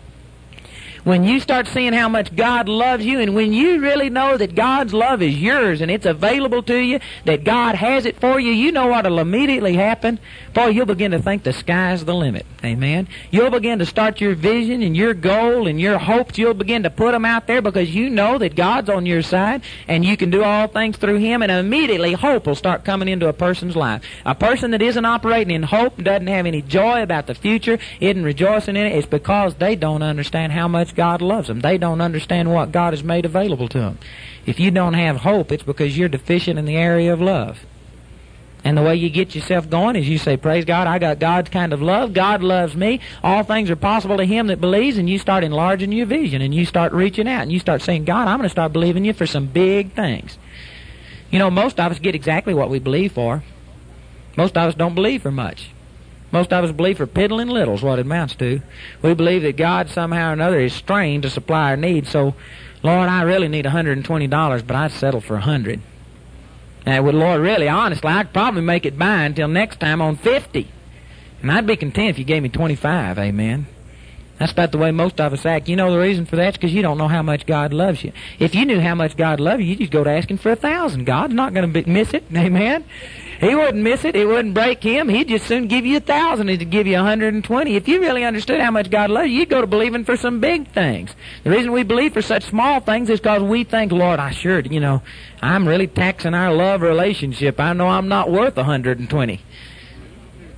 When you start seeing how much God loves you, and when you really know that God's love is yours and it's available to you, that God has it for you, you know what will immediately happen? Boy, you'll begin to think the sky's the limit. Amen? You'll begin to start your vision and your goal and your hopes. You'll begin to put them out there because you know that God's on your side and you can do all things through Him, and immediately hope will start coming into a person's life. A person that isn't operating in hope, doesn't have any joy about the future, isn't rejoicing in it, it's because they don't understand how much God loves them. They don't understand what God has made available to them. If you don't have hope, it's because you're deficient in the area of love. And the way you get yourself going is you say, praise God, I got God's kind of love. God loves me. All things are possible to him that believes, and you start enlarging your vision, and you start reaching out, and you start saying, God, I'm going to start believing you for some big things. You know, most of us get exactly what we believe for. Most of us don't believe for much. Most of us believe for piddling little is what it amounts to. We believe that God somehow or another is strained to supply our needs. So, Lord, I really need one hundred twenty dollars, but I'd settle for one hundred dollars. And with Lord, really, honestly, I'd probably make it by until next time on fifty dollars. And I'd be content if you gave me twenty-five dollars, amen. That's about the way most of us act. You know the reason for that? It's because you don't know how much God loves you. If you knew how much God loved you, you'd just go to asking for a thousand. God's not going to miss it, amen. He wouldn't miss it. It wouldn't break him. He'd just soon give you a thousand. He'd give you one hundred twenty. If you really understood how much God loves you, you'd go to believing for some big things. The reason we believe for such small things is because we think, Lord, I sure, you know, I'm really taxing our love relationship. I know I'm not worth one hundred twenty.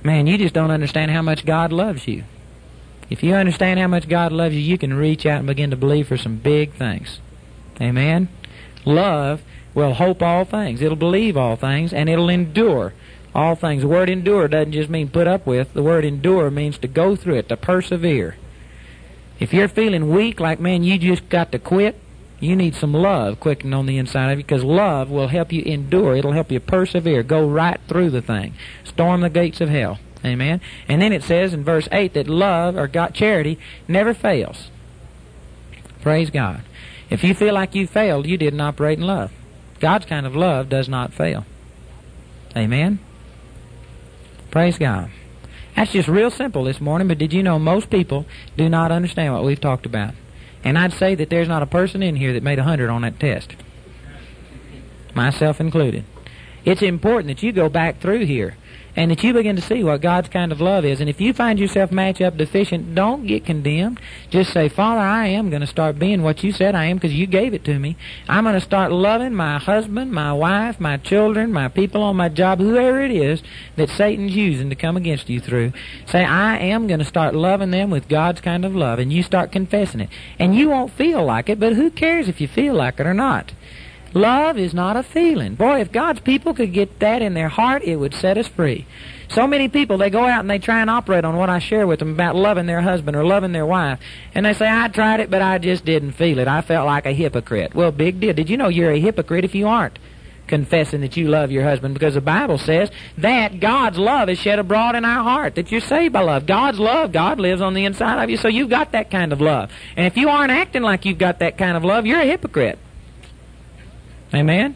Man, you just don't understand how much God loves you. If you understand how much God loves you, you can reach out and begin to believe for some big things. Amen? Love will hope all things. It'll believe all things, and it'll endure all things. The word endure doesn't just mean put up with. The word endure means to go through it, to persevere. If you're feeling weak, like, man, you just got to quit, you need some love quickening on the inside of you, because love will help you endure. It'll help you persevere, go right through the thing, storm the gates of hell. Amen? And then it says in verse eight that love, or God, charity, never fails. Praise God. If you feel like you failed, you didn't operate in love. God's kind of love does not fail. Amen? Praise God. That's just real simple this morning, but did you know most people do not understand what we've talked about? And I'd say that there's not a person in here that made a hundred on that test. Myself included. It's important that you go back through here and that you begin to see what God's kind of love is. And if you find yourself match-up deficient, don't get condemned. Just say, Father, I am going to start being what you said I am because you gave it to me. I'm going to start loving my husband, my wife, my children, my people on my job, whoever it is that Satan's using to come against you through. Say, I am going to start loving them with God's kind of love. And you start confessing it. And you won't feel like it, but who cares if you feel like it or not? Love is not a feeling. Boy, if God's people could get that in their heart, it would set us free. So many people, they go out and they try and operate on what I share with them about loving their husband or loving their wife. And they say, I tried it, but I just didn't feel it. I felt like a hypocrite. Well, big deal. Did you know you're a hypocrite if you aren't confessing that you love your husband? Because the Bible says that God's love is shed abroad in our heart, that you're saved by love. God's love, God lives on the inside of you, so you've got that kind of love. And if you aren't acting like you've got that kind of love, you're a hypocrite. Amen?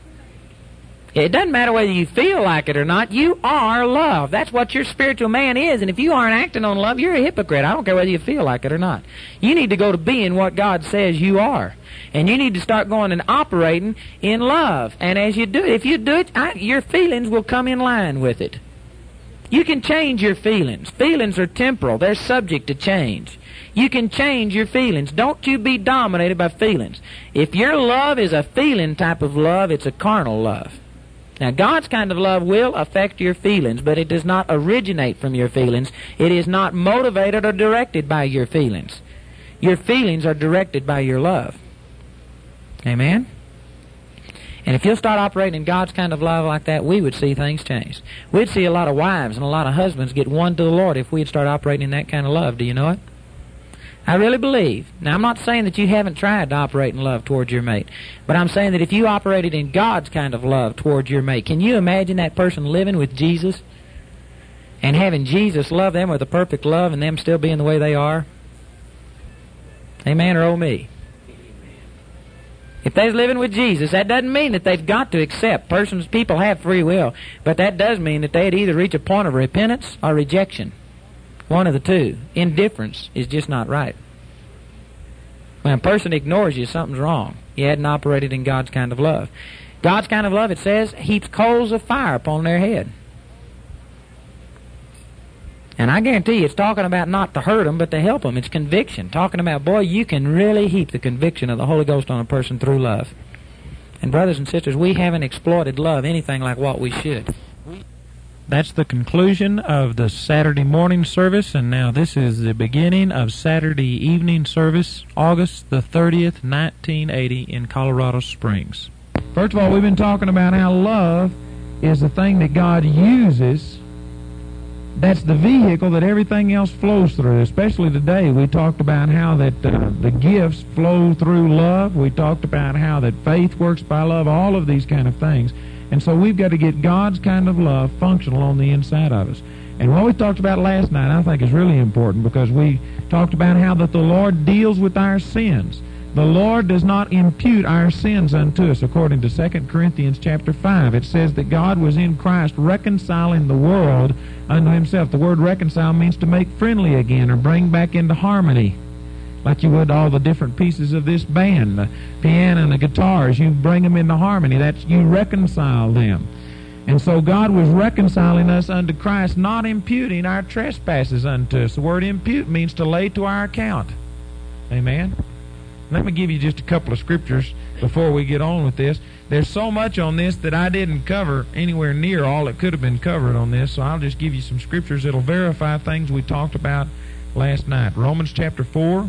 It doesn't matter whether you feel like it or not. You are love. That's what your spiritual man is. And if you aren't acting on love, you're a hypocrite. I don't care whether you feel like it or not. You need to go to being what God says you are. And you need to start going and operating in love. And as you do it, if you do it, I, your feelings will come in line with it. You can change your feelings. Feelings are temporal. They're subject to change. You can change your feelings. Don't you be dominated by feelings. If your love is a feeling type of love, it's a carnal love. Now, God's kind of love will affect your feelings, but it does not originate from your feelings. It is not motivated or directed by your feelings. Your feelings are directed by your love. Amen? And if you'll start operating in God's kind of love like that, we would see things change. We'd see a lot of wives and a lot of husbands get won to the Lord if we'd start operating in that kind of love. Do you know it? I really believe. Now, I'm not saying that you haven't tried to operate in love towards your mate, but I'm saying that if you operated in God's kind of love towards your mate, can you imagine that person living with Jesus and having Jesus love them with a perfect love and them still being the way they are? Amen or oh me? If they're living with Jesus, that doesn't mean that they've got to accept. Persons, people have free will, but that does mean that they'd either reach a point of repentance or rejection. One of the two. Indifference is just not right. When a person ignores you, something's wrong. You hadn't operated in God's kind of love. God's kind of love, it says, heaps coals of fire upon their head. And I guarantee you, it's talking about not to hurt them, but to help them. It's conviction. Talking about, boy, you can really heap the conviction of the Holy Ghost on a person through love. And brothers and sisters, we haven't exploited love anything like what we should. That's the conclusion of the Saturday morning service, and now this is the beginning of Saturday evening service, August the thirtieth, nineteen eighty, in Colorado Springs. First of all, we've been talking about how love is the thing that God uses. That's the vehicle that everything else flows through, especially today. We talked about how that uh, the gifts flow through love. We talked about how that faith works by love, all of these kind of things. And so we've got to get God's kind of love functional on the inside of us. And what we talked about last night, I think, is really important, because we talked about how that the Lord deals with our sins. The Lord does not impute our sins unto us, according to Second Corinthians chapter five. It says that God was in Christ reconciling the world unto himself. The word reconcile means to make friendly again or bring back into harmony. Like you would all the different pieces of this band, the piano and the guitars, you bring them into harmony. That's, you reconcile them. And so God was reconciling us unto Christ, not imputing our trespasses unto us. The word impute means to lay to our account. Amen? Let me give you just a couple of scriptures before we get on with this. There's so much on this that I didn't cover anywhere near all that could have been covered on this, so I'll just give you some scriptures that'll verify things we talked about last night. Romans chapter four.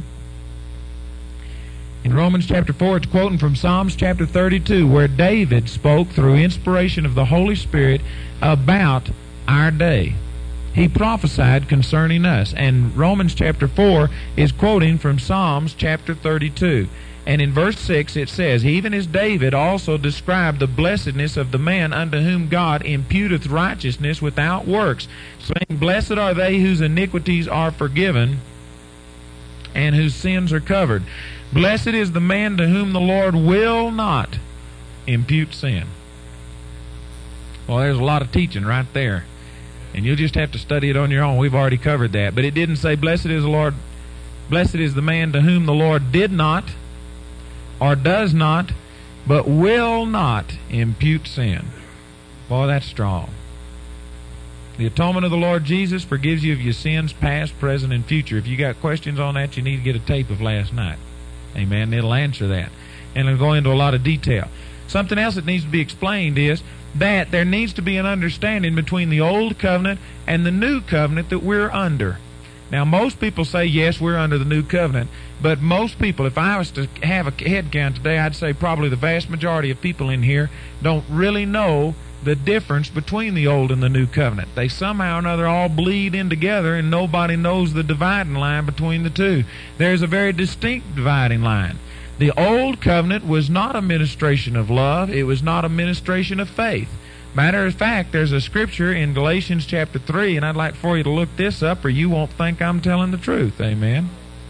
In Romans chapter four, it's quoting from Psalms chapter thirty-two, where David spoke through inspiration of the Holy Spirit about our day. He prophesied concerning us. And Romans chapter four is quoting from Psalms chapter thirty-two. And in verse six it says, even as David also described the blessedness of the man unto whom God imputeth righteousness without works, saying, blessed are they whose iniquities are forgiven and whose sins are covered. Blessed is the man to whom the Lord will not impute sin. Well, there's a lot of teaching right there. And you'll just have to study it on your own. We've already covered that. But it didn't say, blessed is the Lord, blessed is the man to whom the Lord did not, or does not, but will not impute sin. Boy, that's strong. The atonement of the Lord Jesus forgives you of your sins, past, present, and future. If you got questions on that, you need to get a tape of last night. Amen. It'll answer that. And it'll go into a lot of detail. Something else that needs to be explained is that there needs to be an understanding between the old covenant and the new covenant that we're under. Now, most people say, yes, we're under the new covenant, but most people, if I was to have a head count today, I'd say probably the vast majority of people in here don't really know the difference between the old and the new covenant. They somehow or another all bleed in together, and nobody knows the dividing line between the two. There's a very distinct dividing line. The old covenant was not a ministration of love. It was not a ministration of faith. Matter of fact, there's a scripture in Galatians chapter three, and I'd like for you to look this up or you won't think I'm telling the truth. Amen.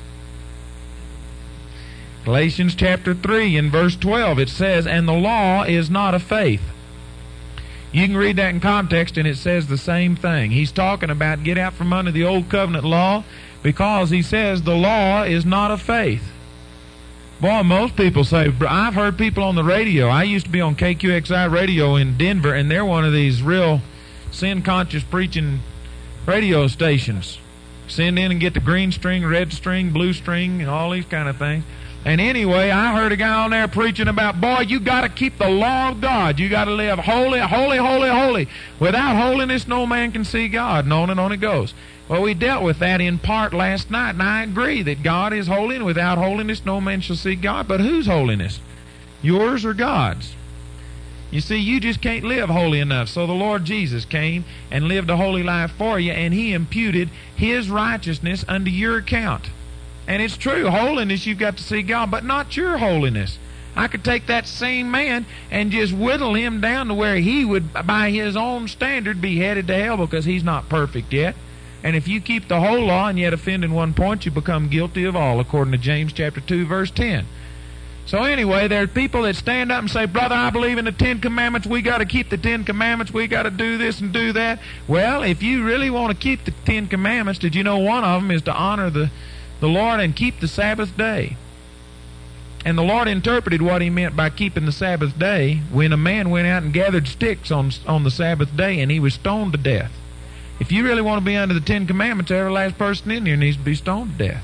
Galatians chapter three in verse twelve, it says, and the law is not of faith. You can read that in context, and it says the same thing. He's talking about get out from under the old covenant law, because he says the law is not of faith. Boy, most people say, I've heard people on the radio. I used to be on K Q X I radio in Denver, and they're one of these real sin-conscious preaching radio stations. Send in and get the green string, red string, blue string, and all these kind of things. And anyway, I heard a guy on there preaching about, boy, you got to keep the law of God. You got to live holy, holy, holy, holy. Without holiness, no man can see God. And on and on it goes. Well, we dealt with that in part last night, and I agree that God is holy, and without holiness, no man shall see God. But whose holiness? Yours or God's? You see, you just can't live holy enough. So the Lord Jesus came and lived a holy life for you, and He imputed His righteousness unto your account. And it's true, holiness, you've got to see God, but not your holiness. I could take that same man and just whittle him down to where he would, by his own standard, be headed to hell because he's not perfect yet. And if you keep the whole law and yet offend in one point, you become guilty of all, according to James chapter two, verse ten. So anyway, there are people that stand up and say, brother, I believe in the Ten Commandments. We got to keep the Ten Commandments. We got to do this and do that. Well, if you really want to keep the Ten Commandments, did you know one of them is to honor the the Lord and keep the Sabbath day? And the Lord interpreted what He meant by keeping the Sabbath day when a man went out and gathered sticks on, on the Sabbath day and he was stoned to death. If you really want to be under the Ten Commandments, every last person in here needs to be stoned to death.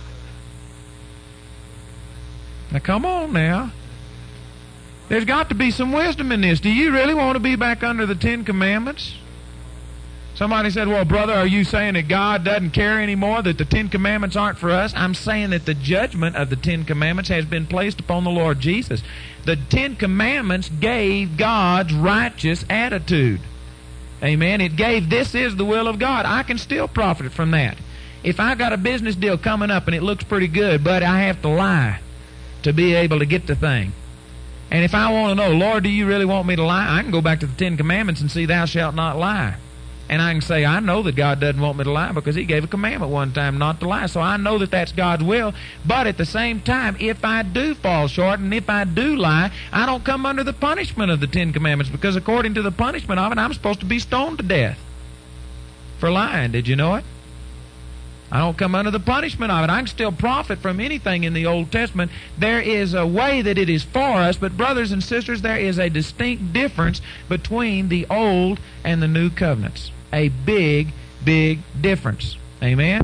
Now come on now. There's got to be some wisdom in this. Do you really want to be back under the Ten Commandments? Somebody said, well, brother, are you saying that God doesn't care anymore, that the Ten Commandments aren't for us? I'm saying that the judgment of the Ten Commandments has been placed upon the Lord Jesus. The Ten Commandments gave God's righteous attitude. Amen. It gave, this is the will of God. I can still profit from that. If I got a business deal coming up and it looks pretty good, but I have to lie to be able to get the thing. And if I want to know, Lord, do you really want me to lie? I can go back to the Ten Commandments and see, thou shalt not lie. And I can say, I know that God doesn't want me to lie because He gave a commandment one time not to lie. So I know that that's God's will. But at the same time, if I do fall short and if I do lie, I don't come under the punishment of the Ten Commandments, because according to the punishment of it, I'm supposed to be stoned to death for lying. Did you know it? I don't come under the punishment of it. I can still profit from anything in the Old Testament. There is a way that it is for us, but brothers and sisters, there is a distinct difference between the Old and the New Covenants. A big, big difference. Amen?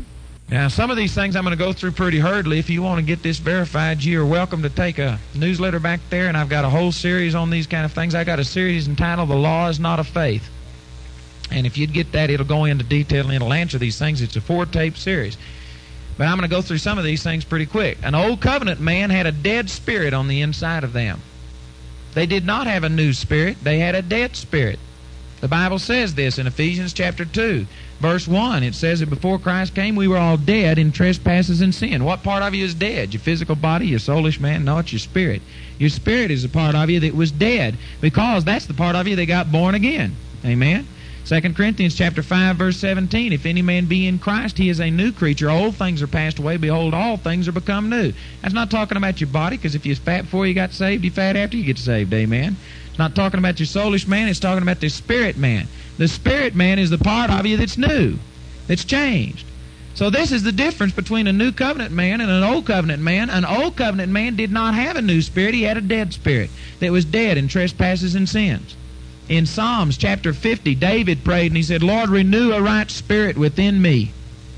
Now, some of these things I'm going to go through pretty hurriedly. If you want to get this verified, you are welcome to take a newsletter back there, and I've got a whole series on these kind of things. I got a series entitled The Law is Not of Faith. And if you'd get that, it'll go into detail and it'll answer these things. It's a four-tape series. But I'm going to go through some of these things pretty quick. An old covenant man had a dead spirit on the inside of them. They did not have a new spirit. They had a dead spirit. The Bible says this in Ephesians chapter two, verse one. It says that before Christ came, we were all dead in trespasses and sin. What part of you is dead? Your physical body, your soulish man? No, it's your spirit. Your spirit is a part of you that was dead, because that's the part of you that got born again. Amen? Second Corinthians chapter five, verse seventeen. If any man be in Christ, he is a new creature. Old things are passed away. Behold, all things are become new. That's not talking about your body, because if you're fat before you got saved, you're fat after you get saved. Amen? Not talking about your soulish man, it's talking about the spirit man. The spirit man is the part of you that's new, that's changed. So this is the difference between a new covenant man and an old covenant man. An old covenant man did not have a new spirit, he had a dead spirit that was dead in trespasses and sins. In Psalms chapter fifty, David prayed and he said, Lord, renew a right spirit within me.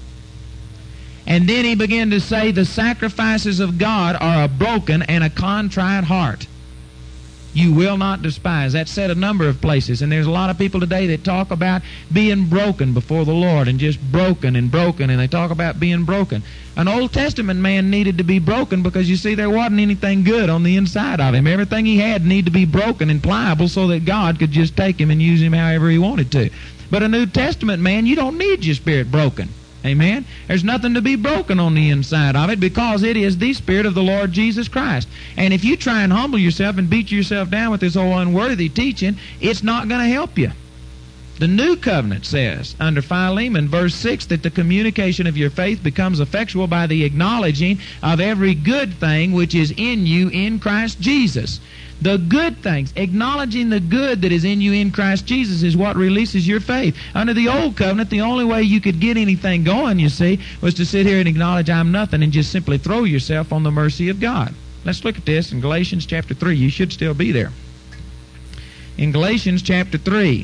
And then he began to say, the sacrifices of God are a broken and a contrite heart you will not despise. That's said a number of places, and there's a lot of people today that talk about being broken before the Lord, and just broken and broken, and they talk about being broken. An Old Testament man needed to be broken because, you see, there wasn't anything good on the inside of him. Everything he had needed to be broken and pliable so that God could just take him and use him however he wanted to. But a New Testament man, you don't need your spirit broken. Amen? There's nothing to be broken on the inside of it, because it is the Spirit of the Lord Jesus Christ. And if you try and humble yourself and beat yourself down with this old unworthy teaching, it's not going to help you. The New Covenant says, under Philemon, verse six, that the communication of your faith becomes effectual by the acknowledging of every good thing which is in you in Christ Jesus. The good things, acknowledging the good that is in you in Christ Jesus, is what releases your faith. Under the old covenant, the only way you could get anything going, you see, was to sit here and acknowledge I'm nothing and just simply throw yourself on the mercy of God. Let's look at this in Galatians chapter three. You should still be there. In Galatians chapter three.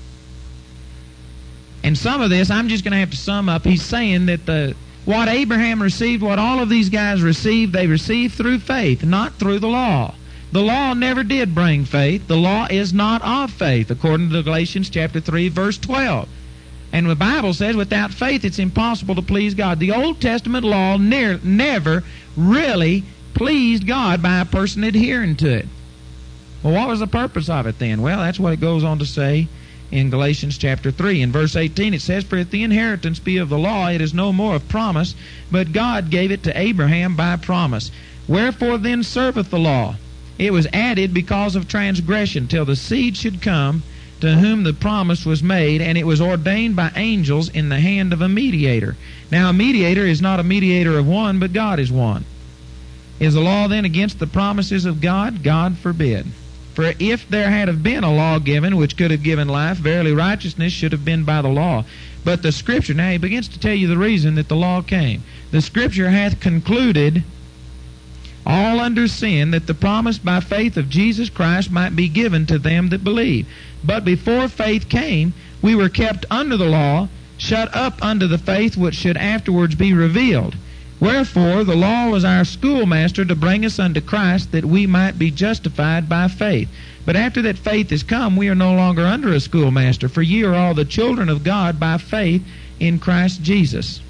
And some of this, I'm just going to have to sum up. He's saying that the what Abraham received, what all of these guys received, they received through faith, not through the law. The law never did bring faith. The law is not of faith, according to Galatians chapter three, verse twelve. And the Bible says without faith it's impossible to please God. The Old Testament law ne- never really pleased God by a person adhering to it. Well, what was the purpose of it then? Well, that's what it goes on to say in Galatians chapter three. In verse eighteen it says, For if the inheritance be of the law, it is no more of promise, but God gave it to Abraham by promise. Wherefore then serveth the law? It was added because of transgression, till the seed should come to whom the promise was made, and it was ordained by angels in the hand of a mediator. Now a mediator is not a mediator of one, but God is one. Is the law then against the promises of God? God forbid. For if there had have been a law given which could have given life, verily righteousness should have been by the law. But the Scripture, now he begins to tell you the reason that the law came. The Scripture hath concluded all under sin, that the promise by faith of Jesus Christ might be given to them that believe. But before faith came, we were kept under the law, shut up unto the faith which should afterwards be revealed. Wherefore the law was our schoolmaster to bring us unto Christ, that we might be justified by faith. But after that faith is come, we are no longer under a schoolmaster, for ye are all the children of God by faith in Christ Jesus.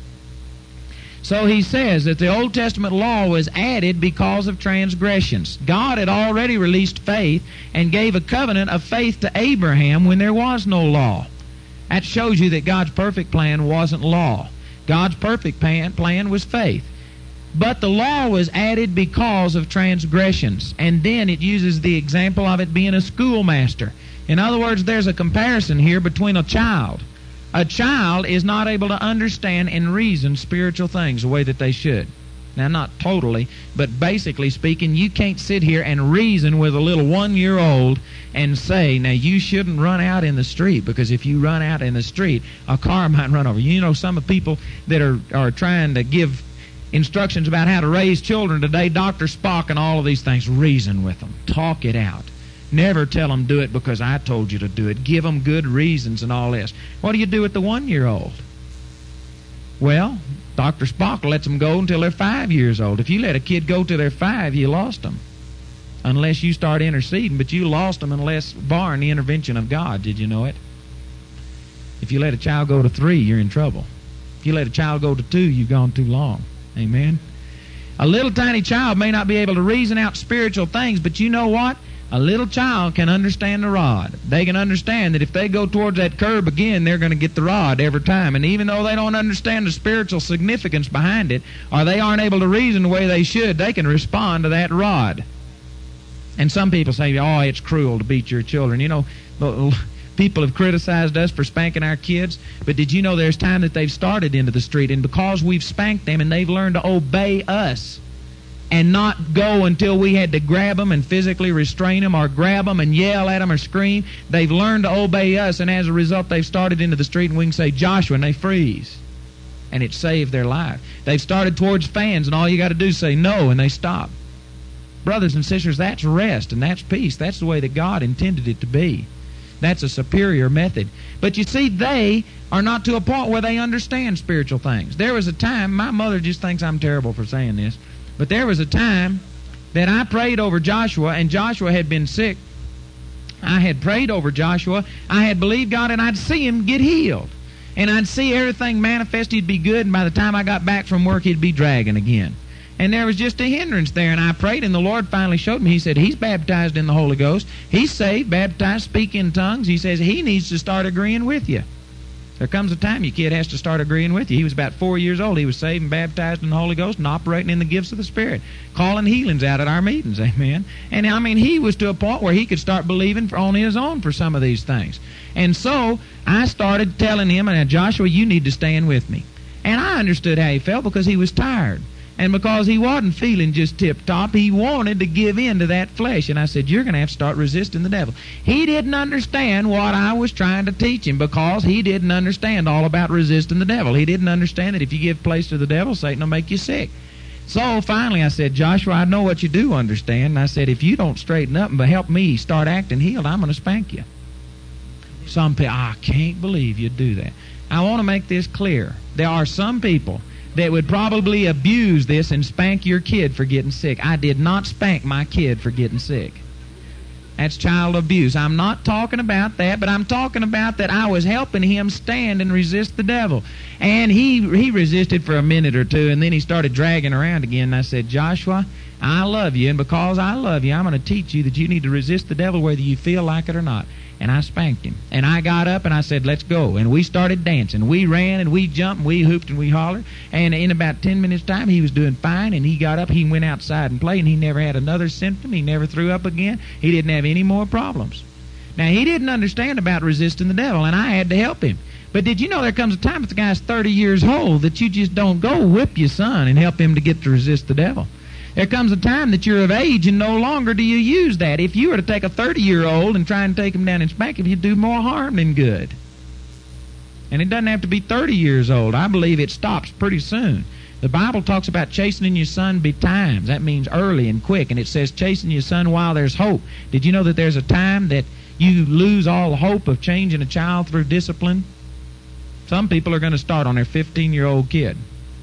So he says that the Old Testament law was added because of transgressions. God had already released faith and gave a covenant of faith to Abraham when there was no law. That shows you that God's perfect plan wasn't law. God's perfect plan, plan was faith. But the law was added because of transgressions. And then it uses the example of it being a schoolmaster. In other words, there's a comparison here between a child. A child is not able to understand and reason spiritual things the way that they should. Now, not totally, but basically speaking, you can't sit here and reason with a little one-year-old and say, now, you shouldn't run out in the street, because if you run out in the street, a car might run over you. You know, some of the people that are, are trying to give instructions about how to raise children today, Doctor Spock and all of these things, reason with them. Talk it out. Never tell them do it because I told you to do it. Give them good reasons and all this. What do you do with the one-year-old? Well, Doctor Spock lets them go until they're five years old. If you let a kid go till they're five, you lost them. Unless you start interceding, but you lost them unless, barring the intervention of God. Did you know it? If you let a child go to three, you're in trouble. If you let a child go to two, you've gone too long. Amen? A little tiny child may not be able to reason out spiritual things, but you know what? A little child can understand the rod. They can understand that if they go towards that curb again, they're going to get the rod every time. And even though they don't understand the spiritual significance behind it, or they aren't able to reason the way they should, they can respond to that rod. And some people say, oh, it's cruel to beat your children. You know, people have criticized us for spanking our kids, but did you know there's time that they've started into the street, and because we've spanked them and they've learned to obey us and not go until we had to grab them and physically restrain them or grab them and yell at them or scream, they've learned to obey us, and as a result they've started into the street, and we can say Joshua, and they freeze, and it saved their life. They've started towards fans, and all you got to do is say no, and they stop. Brothers and sisters, that's rest and that's peace. That's the way that God intended it to be. That's a superior method. But you see, they are not to a point where they understand spiritual things. There was a time, my mother just thinks I'm terrible for saying this, but there was a time that I prayed over Joshua, and Joshua had been sick. I had prayed over Joshua. I had believed God, and I'd see him get healed. And I'd see everything manifest. He'd be good, and by the time I got back from work, he'd be dragging again. And there was just a hindrance there, and I prayed, and the Lord finally showed me. He said, he's baptized in the Holy Ghost. He's saved, baptized, speak in tongues. He says he needs to start agreeing with you. There comes a time your kid has to start agreeing with you. He was about four years old. He was saved and baptized in the Holy Ghost and operating in the gifts of the Spirit, calling healings out at our meetings, amen. And I mean, he was to a point where he could start believing for, on his own for some of these things. And so I started telling him, and Joshua, you need to stand with me. And I understood how he felt because he was tired. And because he wasn't feeling just tip-top, he wanted to give in to that flesh. And I said, you're going to have to start resisting the devil. He didn't understand what I was trying to teach him because he didn't understand all about resisting the devil. He didn't understand that if you give place to the devil, Satan will make you sick. So finally I said, Joshua, I know what you do understand. And I said, if you don't straighten up and help me start acting healed, I'm going to spank you. Some people, I can't believe you'd do that. I want to make this clear. There are some people that would probably abuse this and spank your kid for getting sick. I did not spank my kid for getting sick. That's child abuse. I'm not talking about that, but I'm talking about that I was helping him stand and resist the devil. And he he resisted for a minute or two, and then he started dragging around again. And I said, Joshua, I love you, and because I love you, I'm going to teach you that you need to resist the devil whether you feel like it or not. And I spanked him. And I got up and I said, let's go. And we started dancing. We ran and we jumped and we hooped and we hollered. And in about ten minutes' time, he was doing fine. And he got up, he went outside and played, and he never had another symptom. He never threw up again. He didn't have any more problems. Now, he didn't understand about resisting the devil, and I had to help him. But did you know there comes a time if the guy's thirty years old that you just don't go whip your son and help him to get to resist the devil? There comes a time that you're of age and no longer do you use that. If you were to take a thirty-year-old and try and take him down and spank him, you'd do more harm than good. And it doesn't have to be thirty years old. I believe it stops pretty soon. The Bible talks about chastening your son betimes. That means early and quick. And it says chasten your son while there's hope. Did you know that there's a time that you lose all hope of changing a child through discipline? Some people are going to start on their fifteen-year-old kid.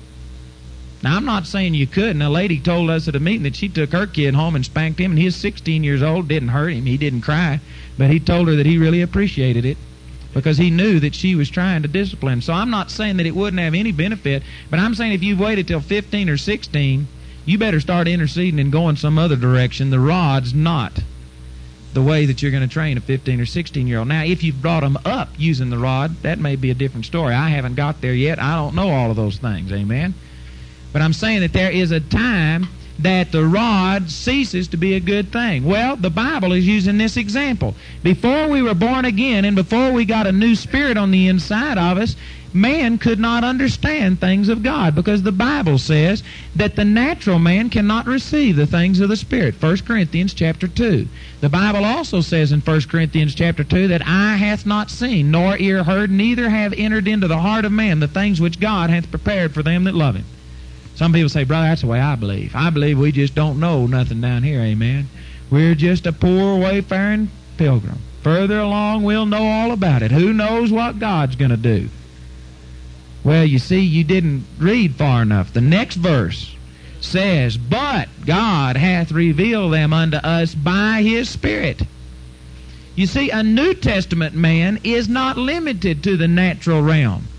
Now, I'm not saying you couldn't. A lady told us at a meeting that she took her kid home and spanked him, and he's sixteen years old, didn't hurt him, he didn't cry, but he told her that he really appreciated it because he knew that she was trying to discipline. So I'm not saying that it wouldn't have any benefit, but I'm saying if you've waited till fifteen or sixteen, you better start interceding and going some other direction. The rod's not the way that you're going to train a fifteen or sixteen-year-old. Now, if you've brought them up using the rod, that may be a different story. I haven't got there yet. I don't know all of those things, amen? But I'm saying that there is a time that the rod ceases to be a good thing. Well, the Bible is using this example. Before we were born again and before we got a new spirit on the inside of us, man could not understand things of God because the Bible says that the natural man cannot receive the things of the Spirit. First Corinthians chapter two. The Bible also says in First Corinthians chapter two that eye hath not seen, nor ear heard, neither have entered into the heart of man the things which God hath prepared for them that love him. Some people say, brother, that's the way I believe. I believe we just don't know nothing down here, amen. We're just a poor wayfaring pilgrim. Further along, we'll know all about it. Who knows what God's going to do? Well, you see, you didn't read far enough. The next verse says, but God hath revealed them unto us by His Spirit. You see, a New Testament man is not limited to the natural realm.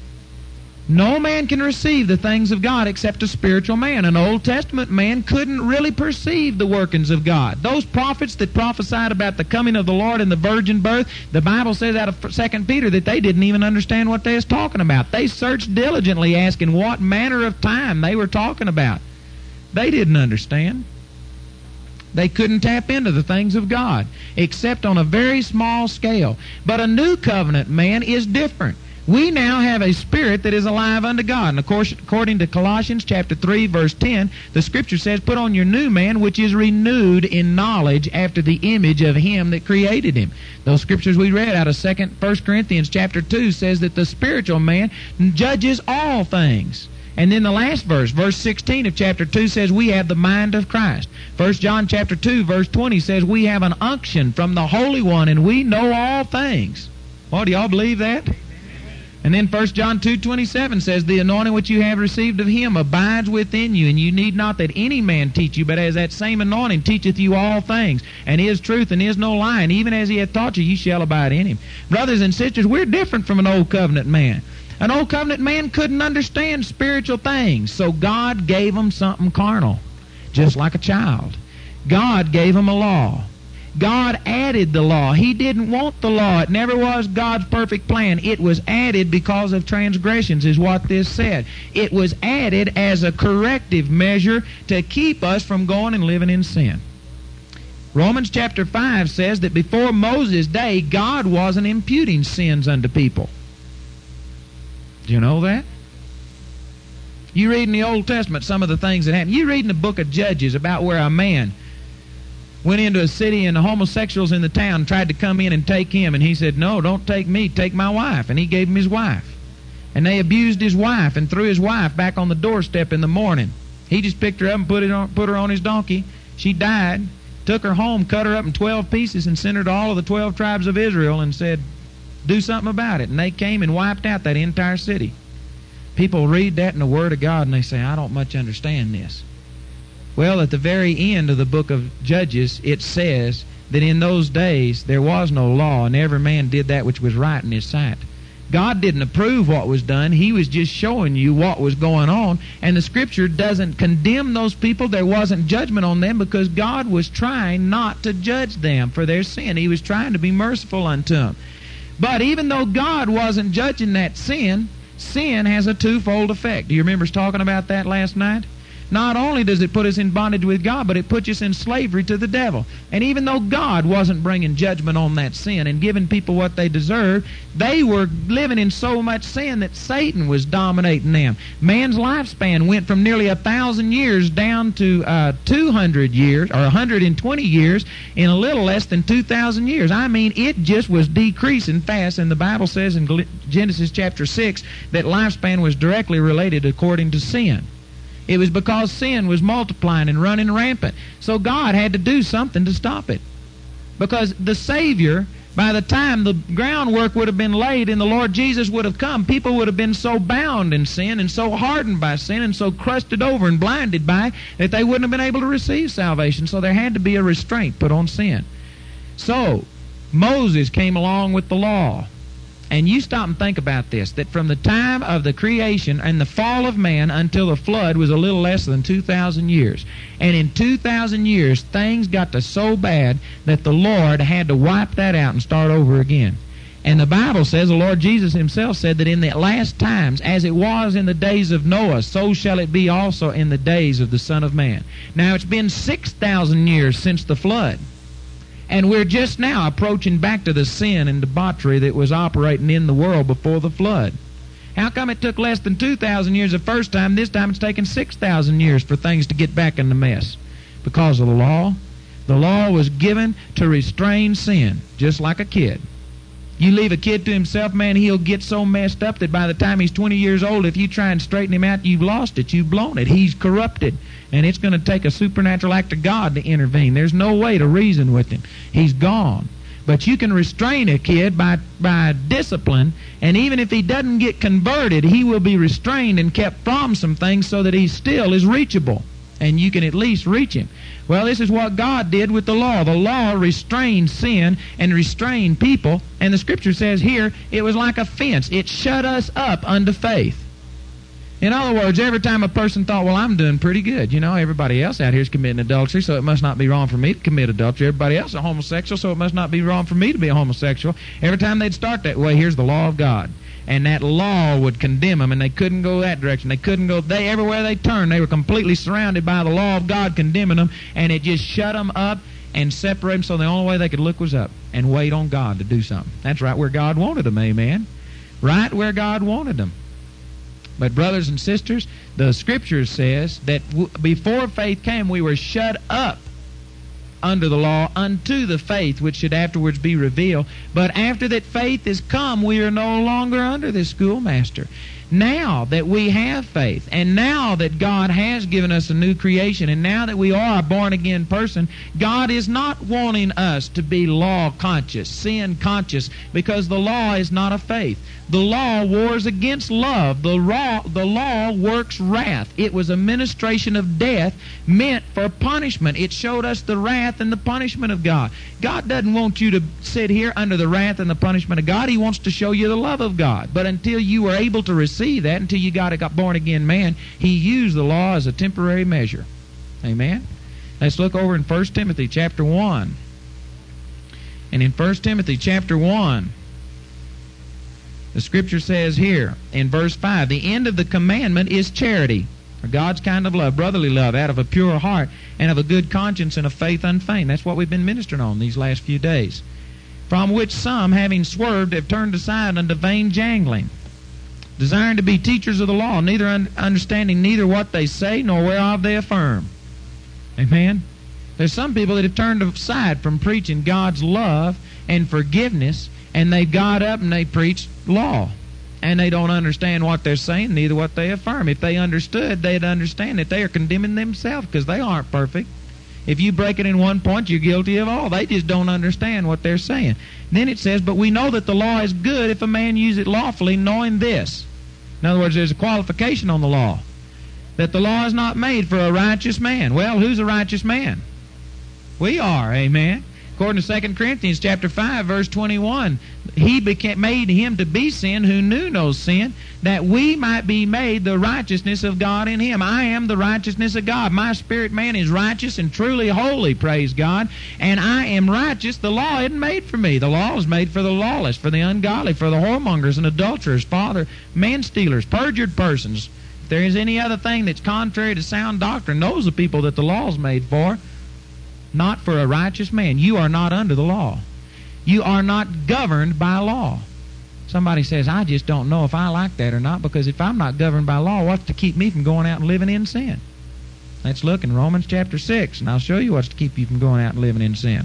No man can receive the things of God except a spiritual man. An Old Testament man couldn't really perceive the workings of God. Those prophets that prophesied about the coming of the Lord and the virgin birth, the Bible says out of Second Peter that they didn't even understand what they was talking about. They searched diligently asking what manner of time they were talking about. They didn't understand. They couldn't tap into the things of God except on a very small scale. But a new covenant man is different. We now have a spirit that is alive unto God. And of course, according to Colossians chapter three, verse ten, the Scripture says, put on your new man, which is renewed in knowledge after the image of Him that created him. Those Scriptures we read out of Second, First Corinthians chapter two says that the spiritual man judges all things. And then the last verse, verse sixteen of chapter two says we have the mind of Christ. First John chapter two, verse twenty says we have an unction from the Holy One and we know all things. Well, do y'all believe that? And then First John two twenty-seven says, the anointing which you have received of Him abides within you, and you need not that any man teach you, but as that same anointing teacheth you all things, and is truth and is no lie, and even as He hath taught you, ye shall abide in Him. Brothers and sisters, we're different from an old covenant man. An old covenant man couldn't understand spiritual things, so God gave him something carnal, just like a child. God gave him a law. God added the law. He didn't want the law. It never was God's perfect plan. It was added because of transgressions, is what this said. It was added as a corrective measure to keep us from going and living in sin. Romans chapter five says that before Moses' day, God wasn't imputing sins unto people. Do you know that? You read in the Old Testament some of the things that happened. You read in the book of Judges about where a man went into a city and the homosexuals in the town tried to come in and take him, and he said, no, don't take me, take my wife. And he gave him his wife. And they abused his wife and threw his wife back on the doorstep in the morning. He just picked her up and put, it on, put her on his donkey. She died, took her home, cut her up in twelve pieces, and sent her to all of the twelve tribes of Israel and said, do something about it. And they came and wiped out that entire city. People read that in the Word of God and they say, I don't much understand this. Well, at the very end of the book of Judges, it says that in those days there was no law, and every man did that which was right in his sight. God didn't approve what was done. He was just showing you what was going on, and the Scripture doesn't condemn those people. There wasn't judgment on them because God was trying not to judge them for their sin. He was trying to be merciful unto them. But even though God wasn't judging that sin, sin has a twofold effect. Do you remember us talking about that last night? Not only does it put us in bondage with God, but it puts us in slavery to the devil. And even though God wasn't bringing judgment on that sin and giving people what they deserved, they were living in so much sin that Satan was dominating them. Man's lifespan went from nearly a thousand years down to uh, two hundred years, or one hundred twenty years, in a little less than two thousand years. I mean, it just was decreasing fast, and the Bible says in Genesis chapter six that lifespan was directly related according to sin. It was because sin was multiplying and running rampant. So God had to do something to stop it. Because the Savior, by the time the groundwork would have been laid and the Lord Jesus would have come, people would have been so bound in sin and so hardened by sin and so crusted over and blinded by it that they wouldn't have been able to receive salvation. So there had to be a restraint put on sin. So Moses came along with the law. And you stop and think about this, that from the time of the creation and the fall of man until the flood was a little less than two thousand years. And in two thousand years, things got to so bad that the Lord had to wipe that out and start over again. And the Bible says, the Lord Jesus Himself said that in the last times, as it was in the days of Noah, so shall it be also in the days of the Son of Man. Now, it's been six thousand years since the flood. And we're just now approaching back to the sin and debauchery that was operating in the world before the flood. How come it took less than two thousand years the first time? This time it's taken six thousand years for things to get back in the mess. Because of the law. The law was given to restrain sin, just like a kid. You leave a kid to himself, man, he'll get so messed up that by the time he's twenty years old, if you try and straighten him out, you've lost it, you've blown it. He's corrupted. And it's going to take a supernatural act of God to intervene. There's no way to reason with him. He's gone. But you can restrain a kid by, by discipline, and even if he doesn't get converted, he will be restrained and kept from some things so that he still is reachable, and you can at least reach him. Well, this is what God did with the law. The law restrained sin and restrained people, and the Scripture says here it was like a fence. It shut us up unto faith. In other words, every time a person thought, well, I'm doing pretty good. You know, everybody else out here is committing adultery, so it must not be wrong for me to commit adultery. Everybody else is a homosexual, so it must not be wrong for me to be a homosexual. Every time they'd start that way, here's the law of God. And that law would condemn them, and they couldn't go that direction. They couldn't go, they everywhere they turned, they were completely surrounded by the law of God condemning them, and it just shut them up and separated them, so the only way they could look was up and wait on God to do something. That's right where God wanted them, amen? Right where God wanted them. But brothers and sisters, the Scripture says that w- before faith came, we were shut up under the law unto the faith which should afterwards be revealed. But after that faith is come, we are no longer under the schoolmaster. Now that we have faith, and now that God has given us a new creation, and now that we are a born-again person, God is not wanting us to be law-conscious, sin-conscious, because the law is not of faith. The law wars against love. The law, the law works wrath. It was a ministration of death meant for punishment. It showed us the wrath and the punishment of God. God doesn't want you to sit here under the wrath and the punishment of God. He wants to show you the love of God. But until you were able to receive that, until you got a born-again man, He used the law as a temporary measure. Amen? Let's look over in First Timothy chapter one. And in First Timothy chapter one, the Scripture says here in verse five, the end of the commandment is charity, or God's kind of love, brotherly love, out of a pure heart and of a good conscience and of faith unfeigned. That's what we've been ministering on these last few days. From which some, having swerved, have turned aside unto vain jangling, desiring to be teachers of the law, neither un- understanding neither what they say nor whereof they affirm. Amen? There's some people that have turned aside from preaching God's love and forgiveness, and they've got up and they preach law. And they don't understand what they're saying, neither what they affirm. If they understood, they'd understand that they are condemning themselves because they aren't perfect. If you break it in one point, you're guilty of all. They just don't understand what they're saying. Then it says, but we know that the law is good if a man use it lawfully, knowing this. In other words, there's a qualification on the law. That the law is not made for a righteous man. Well, who's a righteous man? We are, amen. According to Second Corinthians chapter five, verse twenty-one, He became, made Him to be sin who knew no sin, that we might be made the righteousness of God in Him. I am the righteousness of God. My spirit man is righteous and truly holy, praise God. And I am righteous. The law isn't made for me. The law is made for the lawless, for the ungodly, for the whoremongers and adulterers, father, man-stealers, perjured persons. If there is any other thing that's contrary to sound doctrine, those are the people that the law is made for. Not for a righteous man. You are not under the law. You are not governed by law. Somebody says, I just don't know if I like that or not, because if I'm not governed by law, what's to keep me from going out and living in sin? Let's look in Romans chapter six, and I'll show you what's to keep you from going out and living in sin.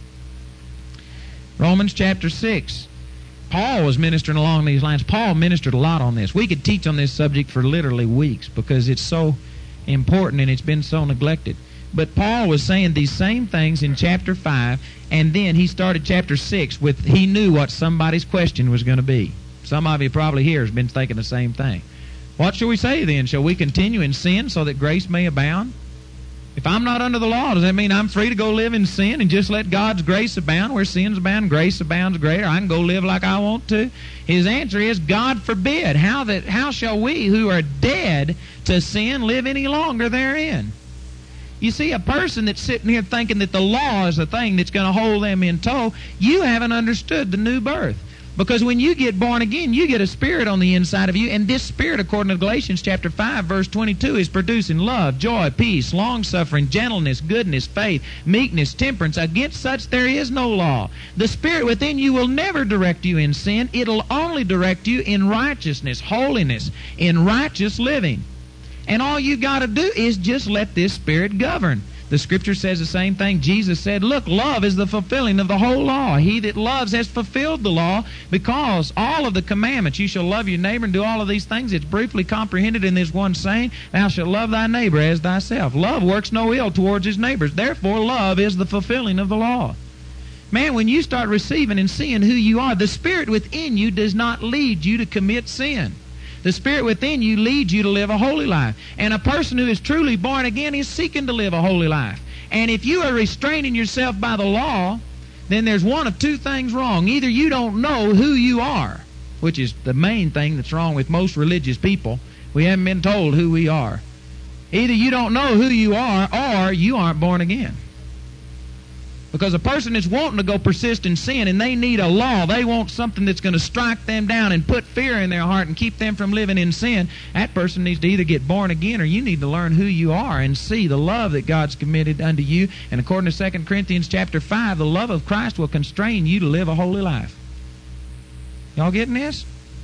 Romans chapter six. Paul was ministering along these lines. Paul ministered a lot on this. We could teach on this subject for literally weeks because it's so important and it's been so neglected. But Paul was saying these same things in chapter five, and then he started chapter six with, he knew what somebody's question was going to be. Some of you probably here has been thinking the same thing. What shall we say then? Shall we continue in sin so that grace may abound? If I'm not under the law, does that mean I'm free to go live in sin and just let God's grace abound? Where sins abound, grace abounds greater. I can go live like I want to. His answer is, God forbid. How that? How shall we who are dead to sin live any longer therein? You see, a person that's sitting here thinking that the law is the thing that's going to hold them in tow, you haven't understood the new birth. Because when you get born again, you get a spirit on the inside of you, and this spirit, according to Galatians chapter five, verse twenty-two, is producing love, joy, peace, long-suffering, gentleness, goodness, faith, meekness, temperance. Against such there is no law. The spirit within you will never direct you in sin. It'll only direct you in righteousness, holiness, in righteous living. And all you got to do is just let this Spirit govern. The Scripture says the same thing. Jesus said, look, love is the fulfilling of the whole law. He that loves has fulfilled the law, because all of the commandments, you shall love your neighbor and do all of these things. It's briefly comprehended in this one saying, thou shalt love thy neighbor as thyself. Love works no ill towards his neighbors. Therefore, love is the fulfilling of the law. Man, when you start receiving and seeing who you are, the Spirit within you does not lead you to commit sin. The Spirit within you leads you to live a holy life. And a person who is truly born again is seeking to live a holy life. And if you are restraining yourself by the law, then there's one of two things wrong. Either you don't know who you are, which is the main thing that's wrong with most religious people. We haven't been told who we are. Either you don't know who you are, or you aren't born again. Because a person that's wanting to go persist in sin, and they need a law, they want something that's going to strike them down and put fear in their heart and keep them from living in sin, that person needs to either get born again, or you need to learn who you are and see the love that God's committed unto you. And according to Second Corinthians chapter five, the love of Christ will constrain you to live a holy life. Y'all getting this?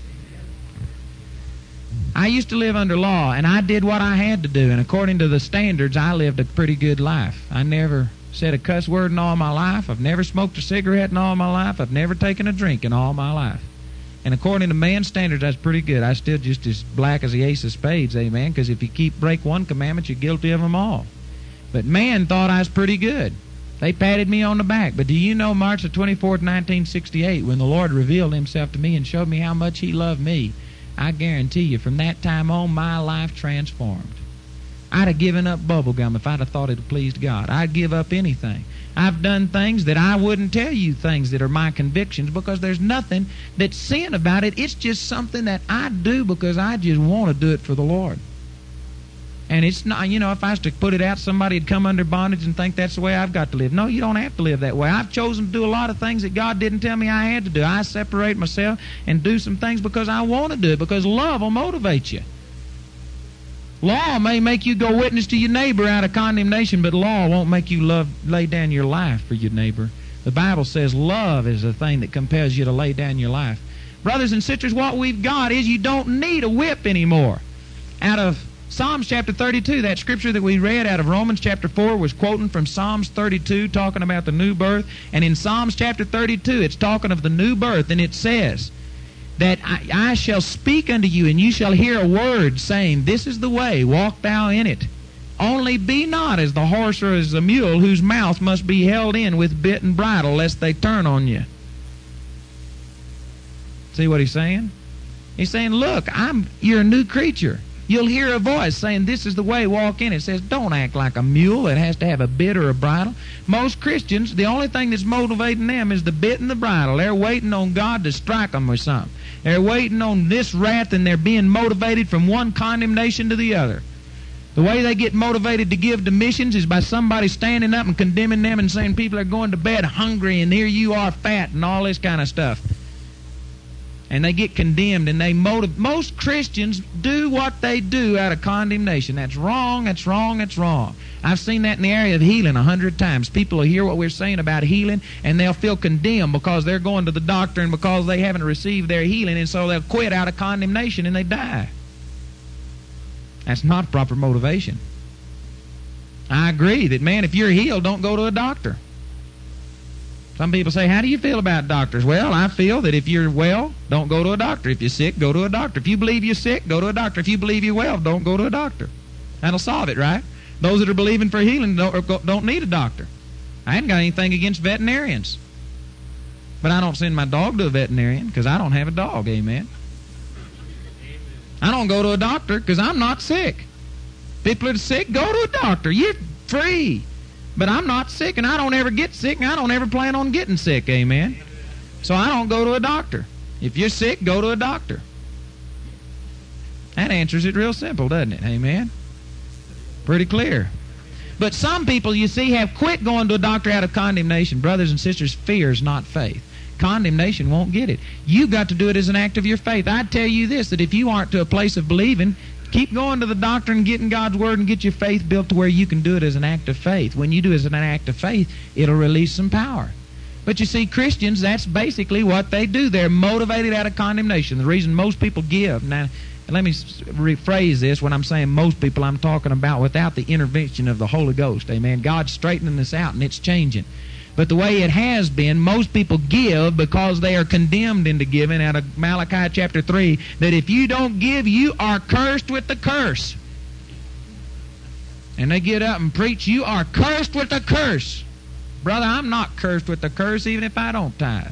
I used to live under law, and I did what I had to do, and according to the standards, I lived a pretty good life. I never said a cuss word in all my life. I've never smoked a cigarette in all my life. I've never taken a drink in all my life. And according to man's standards, that's pretty good. I still just as black as the ace of spades, amen, because if you keep break one commandment, you're guilty of them all. But man thought I was pretty good. They patted me on the back. But do you know March the twenty-fourth, nineteen sixty-eight, when the Lord revealed himself to me and showed me how much he loved me, I guarantee you, from that time on, my life transformed. I'd have given up bubble gum if I'd have thought it had pleased God. I'd give up anything. I've done things that I wouldn't tell you, things that are my convictions, because there's nothing that's sin about it. It's just something that I do because I just want to do it for the Lord. And it's not, you know, if I was to put it out, somebody would come under bondage and think that's the way I've got to live. No, you don't have to live that way. I've chosen to do a lot of things that God didn't tell me I had to do. I separate myself and do some things because I want to do it, because love will motivate you. Law may make you go witness to your neighbor out of condemnation, but law won't make you love, lay down your life for your neighbor. The Bible says love is the thing that compels you to lay down your life. Brothers and sisters, what we've got is you don't need a whip anymore. Out of Psalms chapter thirty-two, that scripture that we read out of Romans chapter four was quoting from Psalms thirty-two, talking about the new birth. And in Psalms chapter thirty-two, it's talking of the new birth, and it says that I, I shall speak unto you, and you shall hear a word saying, this is the way, walk thou in it. Only be not as the horse or as the mule, whose mouth must be held in with bit and bridle, lest they turn on you. See what he's saying? He's saying, look, I'm you're a new creature. You'll hear a voice saying, this is the way, walk in it. It says, don't act like a mule that has to have a bit or a bridle. Most Christians, the only thing that's motivating them is the bit and the bridle. They're waiting on God to strike them with something. They're waiting on this wrath, and they're being motivated from one condemnation to the other. The way they get motivated to give to missions is by somebody standing up and condemning them and saying people are going to bed hungry, and here you are fat, and all this kind of stuff. And they get condemned, and they motive. Most Christians do what they do out of condemnation. That's wrong, that's wrong, that's wrong. I've seen that in the area of healing a hundred times. People will hear what we're saying about healing, and they'll feel condemned because they're going to the doctor and because they haven't received their healing, and so they'll quit out of condemnation and they die. That's not proper motivation. I agree that, man, if you're healed, don't go to a doctor. Some people say, how do you feel about doctors? Well, I feel that if you're well, don't go to a doctor. If you're sick, go to a doctor. If you believe you're sick, go to a doctor. If you believe you're well, don't go to a doctor. That'll solve it, right? Those that are believing for healing don't, don't need a doctor. I ain't got anything against veterinarians. But I don't send my dog to a veterinarian because I don't have a dog, amen? I don't go to a doctor because I'm not sick. People that are sick, go to a doctor. You're free. But I'm not sick, and I don't ever get sick, and I don't ever plan on getting sick, amen? So I don't go to a doctor. If you're sick, go to a doctor. That answers it real simple, doesn't it, amen? Pretty clear. But some people, you see, have quit going to a doctor out of condemnation. Brothers and sisters, fear is not faith. Condemnation won't get it. You've got to do it as an act of your faith. I tell you this, that if you aren't to a place of believing, keep going to the doctor and getting God's Word and get your faith built to where you can do it as an act of faith. When you do it as an act of faith, it'll release some power. But you see, Christians, that's basically what they do. They're motivated out of condemnation. The reason most people give. Now, let me rephrase this. When I'm saying most people, I'm talking about without the intervention of the Holy Ghost. Amen. God's straightening this out, and it's changing. But the way it has been, most people give because they are condemned into giving out of Malachi chapter three, that if you don't give, you are cursed with the curse. And they get up and preach, you are cursed with the curse. Brother, I'm not cursed with the curse even if I don't tithe.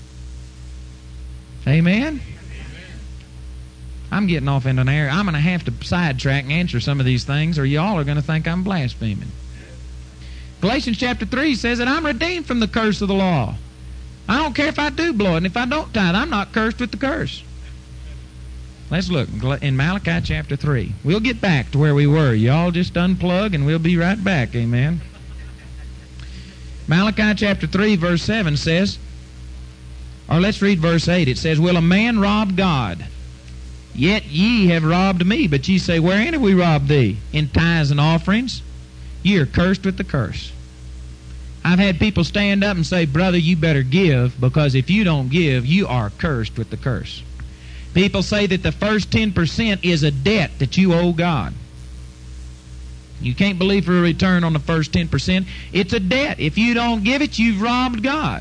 Amen? I'm getting off into an area. I'm going to have to sidetrack and answer some of these things, or y'all are going to think I'm blaspheming. Galatians chapter three says that I'm redeemed from the curse of the law. I don't care if I do blow it, and if I don't tithe, I'm not cursed with the curse. Let's look in Malachi chapter three. We'll get back to where we were. Y'all just unplug, and we'll be right back. Amen. Malachi chapter three, verse seven says, or let's read verse eight. It says, will a man rob God? Yet ye have robbed me. But ye say, wherein have we robbed thee? In tithes and offerings? Ye are cursed with the curse. I've had people stand up and say, brother, you better give, because if you don't give, you are cursed with the curse. People say that the first ten percent is a debt that you owe God. You can't believe for a return on the first ten percent. It's a debt. If you don't give it, you've robbed God.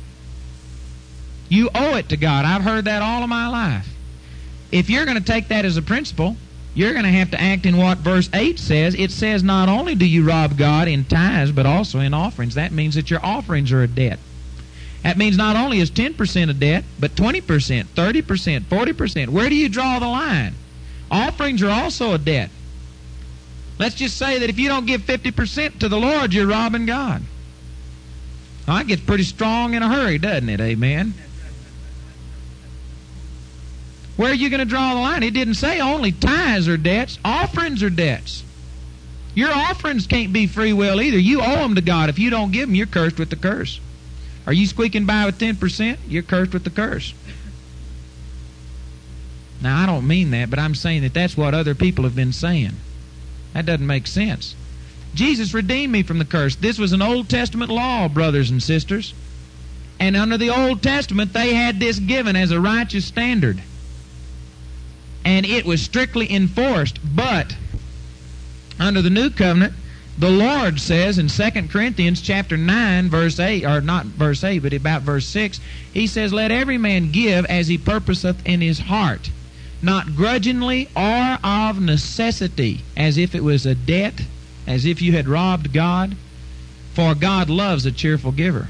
You owe it to God. I've heard that all of my life. If you're going to take that as a principle, you're going to have to act in what verse eight says. It says not only do you rob God in tithes, but also in offerings. That means that your offerings are a debt. That means not only is ten percent a debt, but twenty percent, thirty percent, forty percent. Where do you draw the line? Offerings are also a debt. Let's just say that if you don't give fifty percent to the Lord, you're robbing God. Well, that gets pretty strong in a hurry, doesn't it? Amen. Where are you going to draw the line? It didn't say only tithes are debts. Offerings are debts. Your offerings can't be free will either. You owe them to God. If you don't give them, you're cursed with the curse. Are you squeaking by with ten percent? You're cursed with the curse. Now, I don't mean that, but I'm saying that that's what other people have been saying. That doesn't make sense. Jesus redeemed me from the curse. This was an Old Testament law, brothers and sisters. And under the Old Testament, they had this given as a righteous standard. And it was strictly enforced. But under the New Covenant, the Lord says in Second Corinthians chapter nine, verse eight, or not verse eight, but about verse six, He says, let every man give as he purposeth in his heart, not grudgingly or of necessity, as if it was a debt, as if you had robbed God. For God loves a cheerful giver.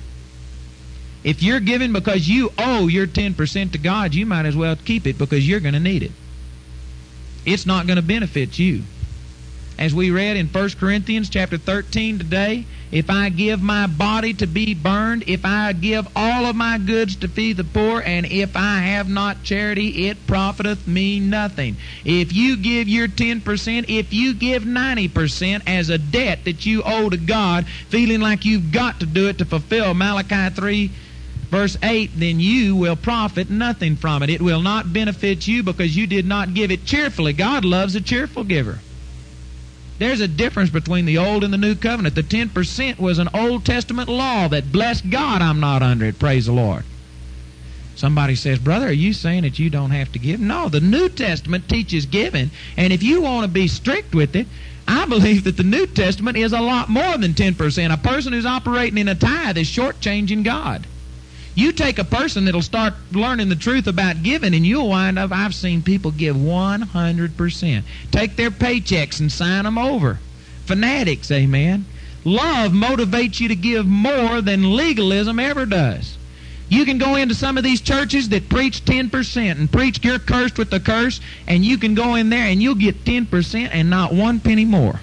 If you're giving because you owe your ten percent to God, you might as well keep it, because you're going to need it. It's not going to benefit you. As we read in First Corinthians chapter thirteen today, if I give my body to be burned, if I give all of my goods to feed the poor, and if I have not charity, it profiteth me nothing. If you give your ten percent, if you give ninety percent as a debt that you owe to God, feeling like you've got to do it to fulfill Malachi three, verse eight, then you will profit nothing from it. It will not benefit you because you did not give it cheerfully. God loves a cheerful giver. There's a difference between the Old and the New Covenant. The ten percent was an Old Testament law that, bless God, I'm not under it. Praise the Lord. Somebody says, brother, are you saying that you don't have to give? No, the New Testament teaches giving. And if you want to be strict with it, I believe that the New Testament is a lot more than ten percent. A person who's operating in a tithe is shortchanging God. You take a person that'll start learning the truth about giving, and you'll wind up, I've seen people give one hundred percent. Take their paychecks and sign them over. Fanatics, amen. Love motivates you to give more than legalism ever does. You can go into some of these churches that preach ten percent and preach you're cursed with the curse, and you can go in there and you'll get ten percent and not one penny more.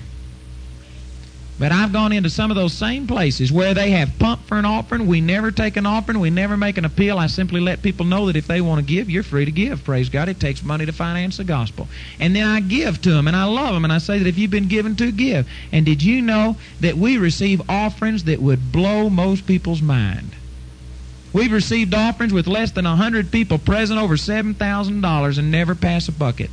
But I've gone into some of those same places where they have pumped for an offering. We never take an offering. We never make an appeal. I simply let people know that if they want to give, you're free to give. Praise God. It takes money to finance the gospel. And then I give to them, and I love them, and I say that if you've been given to, give. And did you know that we receive offerings that would blow most people's mind? We've received offerings with less than one hundred people present, over seven thousand dollars, and never pass a bucket.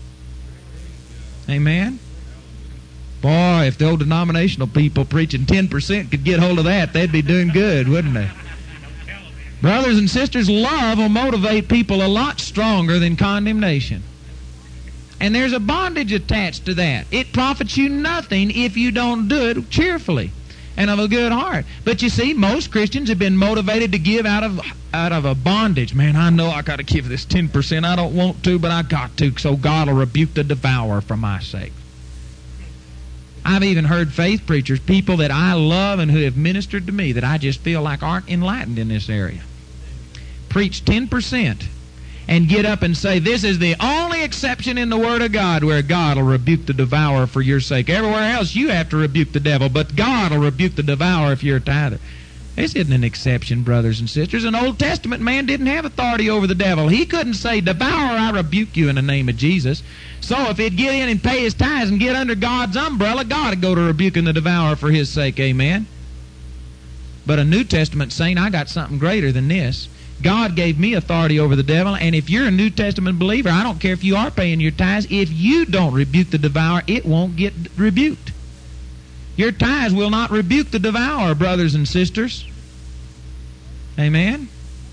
Amen? Boy, if the old denominational people preaching ten percent could get hold of that, they'd be doing good, wouldn't they? Brothers and sisters, love will motivate people a lot stronger than condemnation. And there's a bondage attached to that. It profits you nothing if you don't do it cheerfully and of a good heart. But you see, most Christians have been motivated to give out of out of a bondage. Man, I know I got to give this ten percent. I don't want to, but I got to, so God will rebuke the devourer for my sake. I've even heard faith preachers, people that I love and who have ministered to me, that I just feel like aren't enlightened in this area, preach ten percent and get up and say, this is the only exception in the Word of God where God will rebuke the devourer for your sake. Everywhere else you have to rebuke the devil, but God will rebuke the devourer if you're a tither. This isn't an exception, brothers and sisters. An Old Testament man didn't have authority over the devil. He couldn't say, devour, I rebuke you in the name of Jesus. So if he'd get in and pay his tithes and get under God's umbrella, God would go to rebuking the devourer for his sake. Amen. But a New Testament saint, I got something greater than this. God gave me authority over the devil, and if you're a New Testament believer, I don't care if you are paying your tithes, if you don't rebuke the devourer, it won't get rebuked. Your tithes will not rebuke the devourer, brothers and sisters. Amen?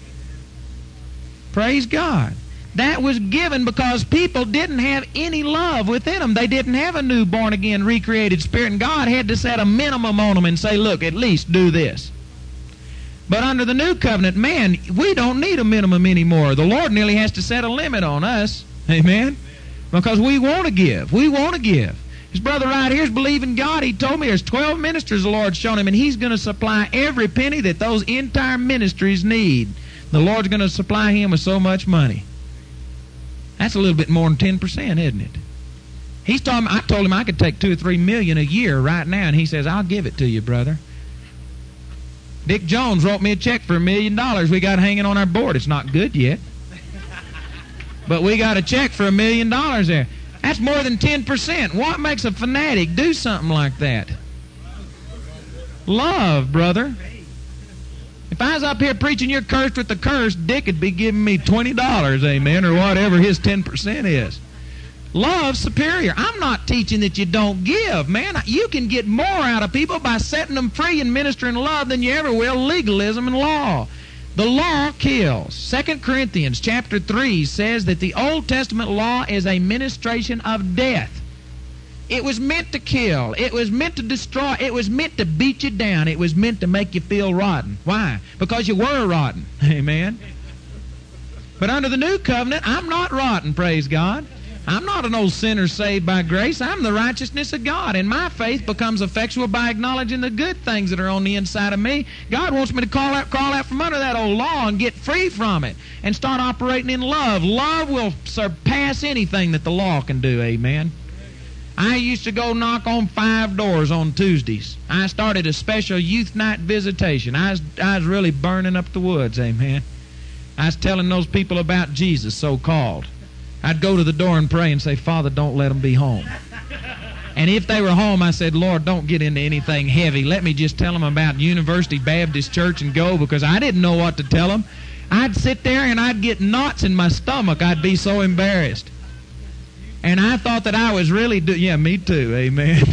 Praise God. That was given because people didn't have any love within them. They didn't have a new born-again, recreated spirit, and God had to set a minimum on them and say, look, at least do this. But under the new covenant, man, we don't need a minimum anymore. The Lord nearly has to set a limit on us. Amen? Because we want to give. We want to give. His brother right here is believing God. He told me there's twelve ministers the Lord's shown him, and he's going to supply every penny that those entire ministries need. The Lord's going to supply him with so much money. That's a little bit more than ten percent, isn't it? He's told me, I told him I could take two or three million a year right now, and he says, I'll give it to you, brother. Dick Jones wrote me a check for a million dollars we got hanging on our board. It's not good yet. But we got a check for a million dollars there. That's more than ten percent. What makes a fanatic do something like that? Love, brother. If I was up here preaching you're cursed with the curse, Dick would be giving me twenty dollars, amen, or whatever his ten percent is. Love's superior. I'm not teaching that you don't give, man. You can get more out of people by setting them free and ministering love than you ever will legalism and law. The law kills. Second Corinthians chapter three says that the Old Testament law is a ministration of death. It was meant to kill. It was meant to destroy. It was meant to beat you down. It was meant to make you feel rotten. Why? Because you were rotten. Amen. But under the new covenant, I'm not rotten, praise God. I'm not an old sinner saved by grace. I'm the righteousness of God, and my faith becomes effectual by acknowledging the good things that are on the inside of me. God wants me to call out, crawl out from under that old law and get free from it and start operating in love. Love will surpass anything that the law can do, amen. I used to go knock on five doors on Tuesdays. I started a special youth night visitation. I was, I was really burning up the woods, amen. I was telling those people about Jesus, so-called. I'd go to the door and pray and say, Father, don't let them be home. And if they were home, I said, Lord, don't get into anything heavy. Let me just tell them about University Baptist Church and go, because I didn't know what to tell them. I'd sit there and I'd get knots in my stomach. I'd be so embarrassed. And I thought that I was really doing, yeah, me too, amen.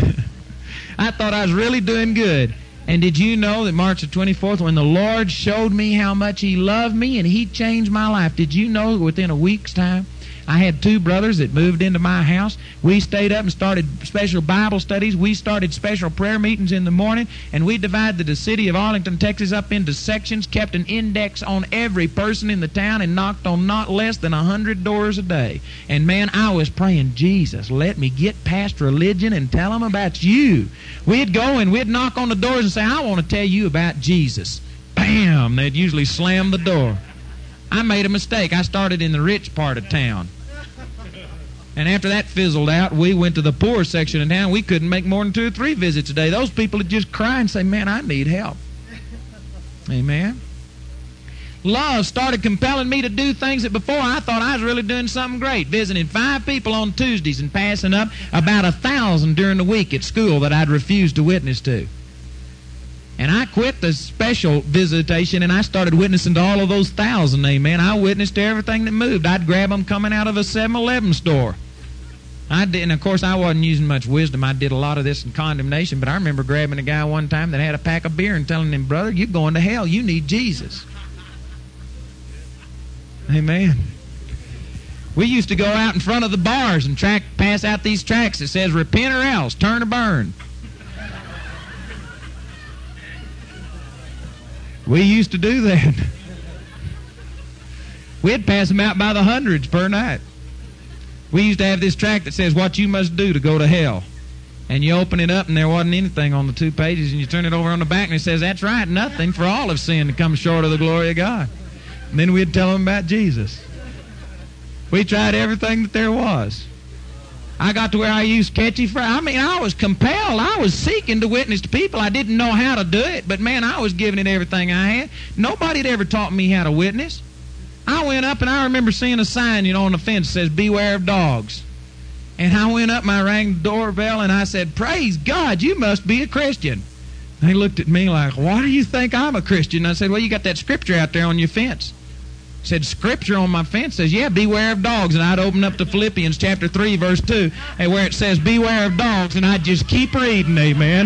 I thought I was really doing good. And did you know that March the twenty-fourth, when the Lord showed me how much He loved me and He changed my life, did you know that within a week's time, I had two brothers that moved into my house. We stayed up and started special Bible studies. We started special prayer meetings in the morning, and we divided the city of Arlington, Texas up into sections, kept an index on every person in the town, and knocked on not less than a hundred doors a day. And man, I was praying, Jesus, let me get past religion and tell them about you. We'd go and we'd knock on the doors and say, I want to tell you about Jesus. Bam! They'd usually slam the door. I made a mistake. I started in the rich part of town. And after that fizzled out, we went to the poor section of town. We couldn't make more than two or three visits a day. Those people would just cry and say, man, I need help. Amen. Love started compelling me to do things that before I thought I was really doing something great. Visiting five people on Tuesdays and passing up about a thousand during the week at school that I'd refused to witness to. And I quit the special visitation, and I started witnessing to all of those thousand, amen. I witnessed to everything that moved. I'd grab them coming out of a seven eleven store. I did, and of course, I wasn't using much wisdom. I did a lot of this in condemnation, but I remember grabbing a guy one time that had a pack of beer and telling him, brother, you're going to hell. You need Jesus. Amen. We used to go out in front of the bars and track, pass out these tracts that says, repent or else, turn or burn. We used to do that. We'd pass them out by the hundreds per night. We used to have this tract that says, what you must do to go to hell. And you open it up, and there wasn't anything on the two pages, and you turn it over on the back, and it says, that's right, nothing, for all have sinned to come short of the glory of God. And then we'd tell them about Jesus. We tried everything that there was. I got to where I used catchy phrases. I mean, I was compelled. I was seeking to witness to people. I didn't know how to do it, but, man, I was giving it everything I had. Nobody had ever taught me how to witness. I went up, and I remember seeing a sign, you know, on the fence that says, beware of dogs. And I went up, and I rang the doorbell, and I said, praise God, you must be a Christian. And they looked at me like, why do you think I'm a Christian? And I said, well, you got that scripture out there on your fence. Said, scripture on my fence says, yeah, beware of dogs. And I'd open up to Philippians chapter three, verse two, and where it says, beware of dogs, and I'd just keep reading, amen.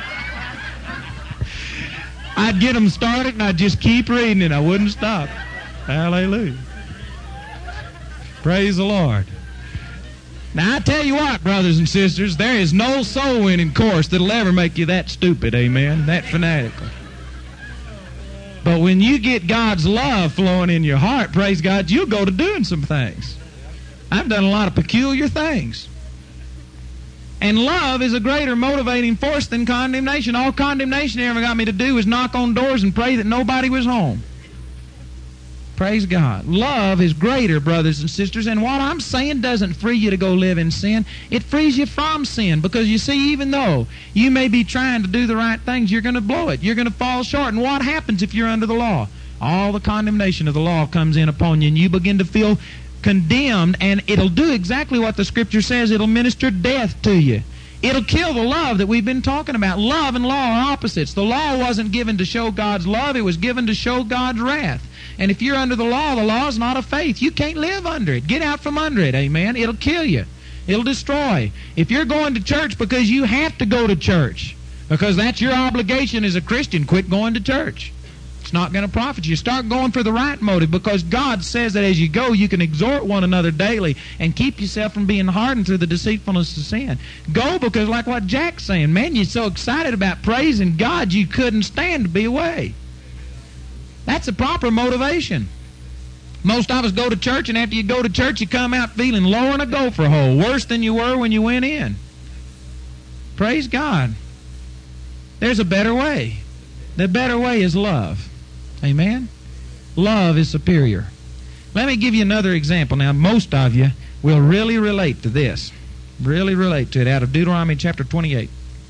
I'd get them started, and I'd just keep reading it. I wouldn't stop. Hallelujah. Praise the Lord. Now, I tell you what, brothers and sisters, there is no soul-winning course that'll ever make you that stupid, amen, that fanatical. But when you get God's love flowing in your heart, praise God, you'll go to doing some things. I've done a lot of peculiar things. And love is a greater motivating force than condemnation. All condemnation ever got me to do was knock on doors and pray that nobody was home. Praise God. Love is greater, brothers and sisters, and what I'm saying doesn't free you to go live in sin. It frees you from sin, because you see, even though you may be trying to do the right things, you're going to blow it. You're going to fall short. And what happens if you're under the law? All the condemnation of the law comes in upon you, and you begin to feel condemned, and it'll do exactly what the Scripture says. It'll minister death to you. It'll kill the love that we've been talking about. Love and law are opposites. The law wasn't given to show God's love. It was given to show God's wrath. And if you're under the law, the law is not of faith. You can't live under it. Get out from under it, amen. It'll kill you. It'll destroy. If you're going to church because you have to go to church, because that's your obligation as a Christian, quit going to church. It's not going to profit you. Start going for the right motive, because God says that as you go, you can exhort one another daily and keep yourself from being hardened through the deceitfulness of sin. Go because, like what Jack's saying, man, you're so excited about praising God you couldn't stand to be away. That's a proper motivation. Most of us go to church, and after you go to church, you come out feeling lower than a gopher hole, worse than you were when you went in. Praise God. There's a better way. The better way is love. Amen? Love is superior. Let me give you another example. Now, most of you will really relate to this. Really relate to it out of Deuteronomy chapter twenty-eight.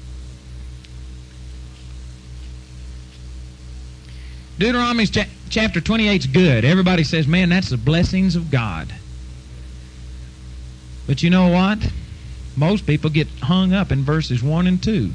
Deuteronomy cha- chapter twenty-eight is good. Everybody says, man, that's the blessings of God. But you know what? Most people get hung up in verses one and two.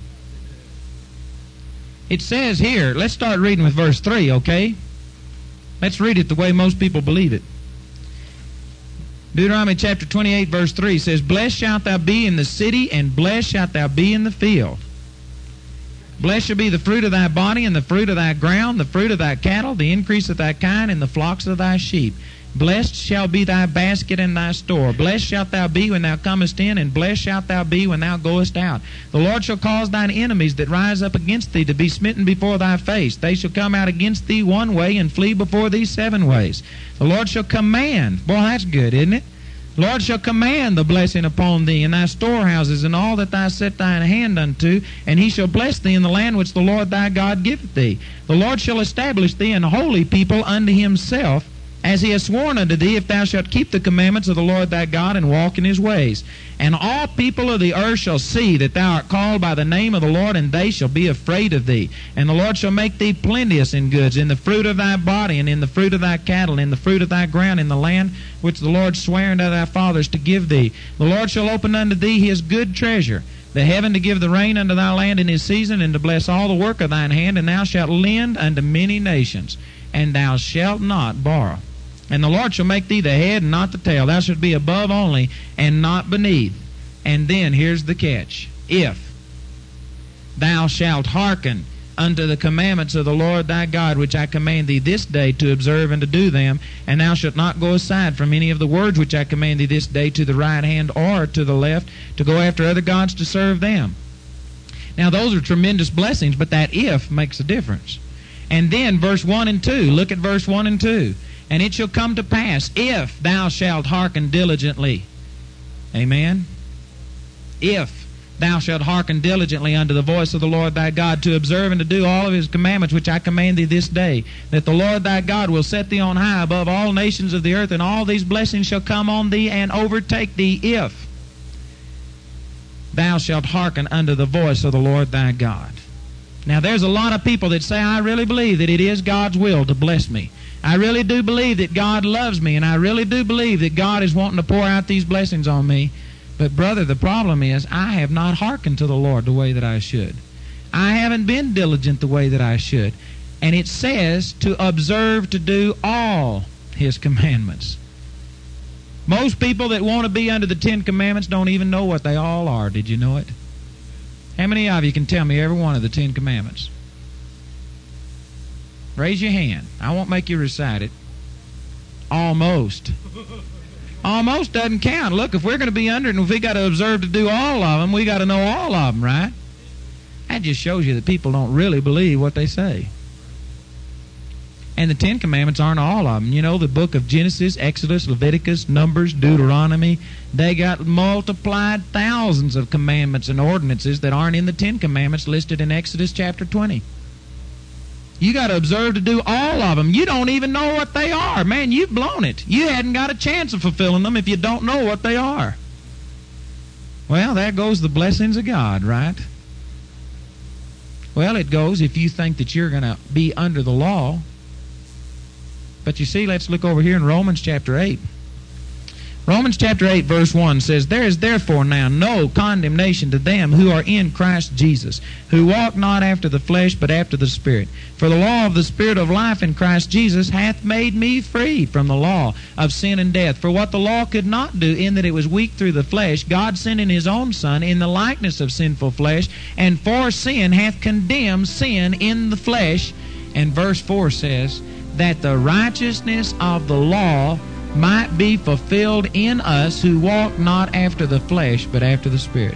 It says here, let's start reading with verse three, okay? Let's read it the way most people believe it. Deuteronomy chapter twenty-eight, verse three says, blessed shalt thou be in the city, and blessed shalt thou be in the field. Blessed shall be the fruit of thy body, and the fruit of thy ground, the fruit of thy cattle, the increase of thy kind, and the flocks of thy sheep. Blessed shall be thy basket and thy store. Blessed shalt thou be when thou comest in, and blessed shalt thou be when thou goest out. The Lord shall cause thine enemies that rise up against thee to be smitten before thy face. They shall come out against thee one way, and flee before thee seven ways. The Lord shall command. Boy, that's good, isn't it? The Lord shall command the blessing upon thee in thy storehouses, and all that thou set thine hand unto, and he shall bless thee in the land which the Lord thy God giveth thee. The Lord shall establish thee an holy people unto himself, as he has sworn unto thee, if thou shalt keep the commandments of the Lord thy God, and walk in his ways. And all people of the earth shall see that thou art called by the name of the Lord, and they shall be afraid of thee. And the Lord shall make thee plenteous in goods, in the fruit of thy body, and in the fruit of thy cattle, and in the fruit of thy ground, in the land which the Lord sware unto thy fathers to give thee. The Lord shall open unto thee his good treasure, the heaven to give the rain unto thy land in his season, and to bless all the work of thine hand. And thou shalt lend unto many nations, and thou shalt not borrow. And the Lord shall make thee the head and not the tail. Thou shalt be above only and not beneath. And then here's the catch. If thou shalt hearken unto the commandments of the Lord thy God, which I command thee this day to observe and to do them, and thou shalt not go aside from any of the words which I command thee this day to the right hand or to the left, to go after other gods to serve them. Now those are tremendous blessings, but that if makes a difference. And then verse one and two. Look at verse one and two. And it shall come to pass, if thou shalt hearken diligently. Amen? If Thou shalt hearken diligently unto the voice of the Lord thy God, to observe and to do all of his commandments which I command thee this day, that the Lord thy God will set thee on high above all nations of the earth, and all these blessings shall come on thee and overtake thee if thou shalt hearken unto the voice of the Lord thy God. Now there's a lot of people that say, I really believe that it is God's will to bless me. I really do believe that God loves me, and I really do believe that God is wanting to pour out these blessings on me. But brother, the problem is I have not hearkened to the Lord the way that I should. I haven't been diligent the way that I should. And it says to observe to do all his commandments. Most people that want to be under the Ten Commandments don't even know what they all are. Did you know it? How many of you can tell me every one of the Ten Commandments? Raise your hand. I won't make you recite it. Almost. Almost doesn't count. Look, if we're going to be under it, and if we got to observe to do all of them, we got to know all of them, right? That just shows you that people don't really believe what they say. And the Ten Commandments aren't all of them. You know, the book of Genesis, Exodus, Leviticus, Numbers, Deuteronomy, they got multiplied thousands of commandments and ordinances that aren't in the Ten Commandments listed in Exodus chapter twenty. You got to observe to do all of them. You don't even know what they are. Man, you've blown it. You hadn't got a chance of fulfilling them if you don't know what they are. Well, there goes the blessings of God, right? Well, it goes if you think that you're going to be under the law. But you see, let's look over here in Romans chapter eight. Romans chapter eight verse one says, There is therefore now no condemnation to them who are in Christ Jesus, who walk not after the flesh, but after the Spirit. For the law of the Spirit of life in Christ Jesus hath made me free from the law of sin and death. For what the law could not do, in that it was weak through the flesh, God sending his own Son in the likeness of sinful flesh, and for sin hath condemned sin in the flesh. And verse four says, That the righteousness of the law might be fulfilled in us who walk not after the flesh, but after the Spirit.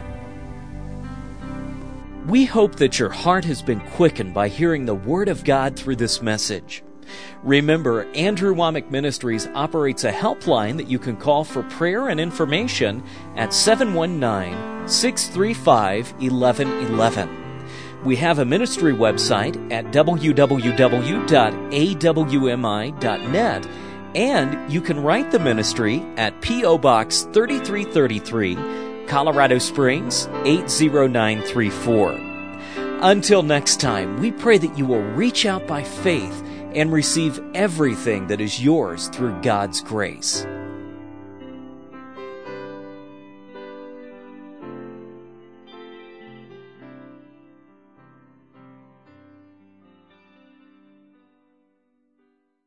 We hope that your heart has been quickened by hearing the Word of God through this message. Remember, Andrew Wommack Ministries operates a helpline that you can call for prayer and information at seven one nine, six three five, one one one one. We have a ministry website at w w w dot a w m i dot net, and you can write the ministry at P O Box thirty-three thirty-three, Colorado Springs eight zero nine three four. Until next time, we pray that you will reach out by faith and receive everything that is yours through God's grace.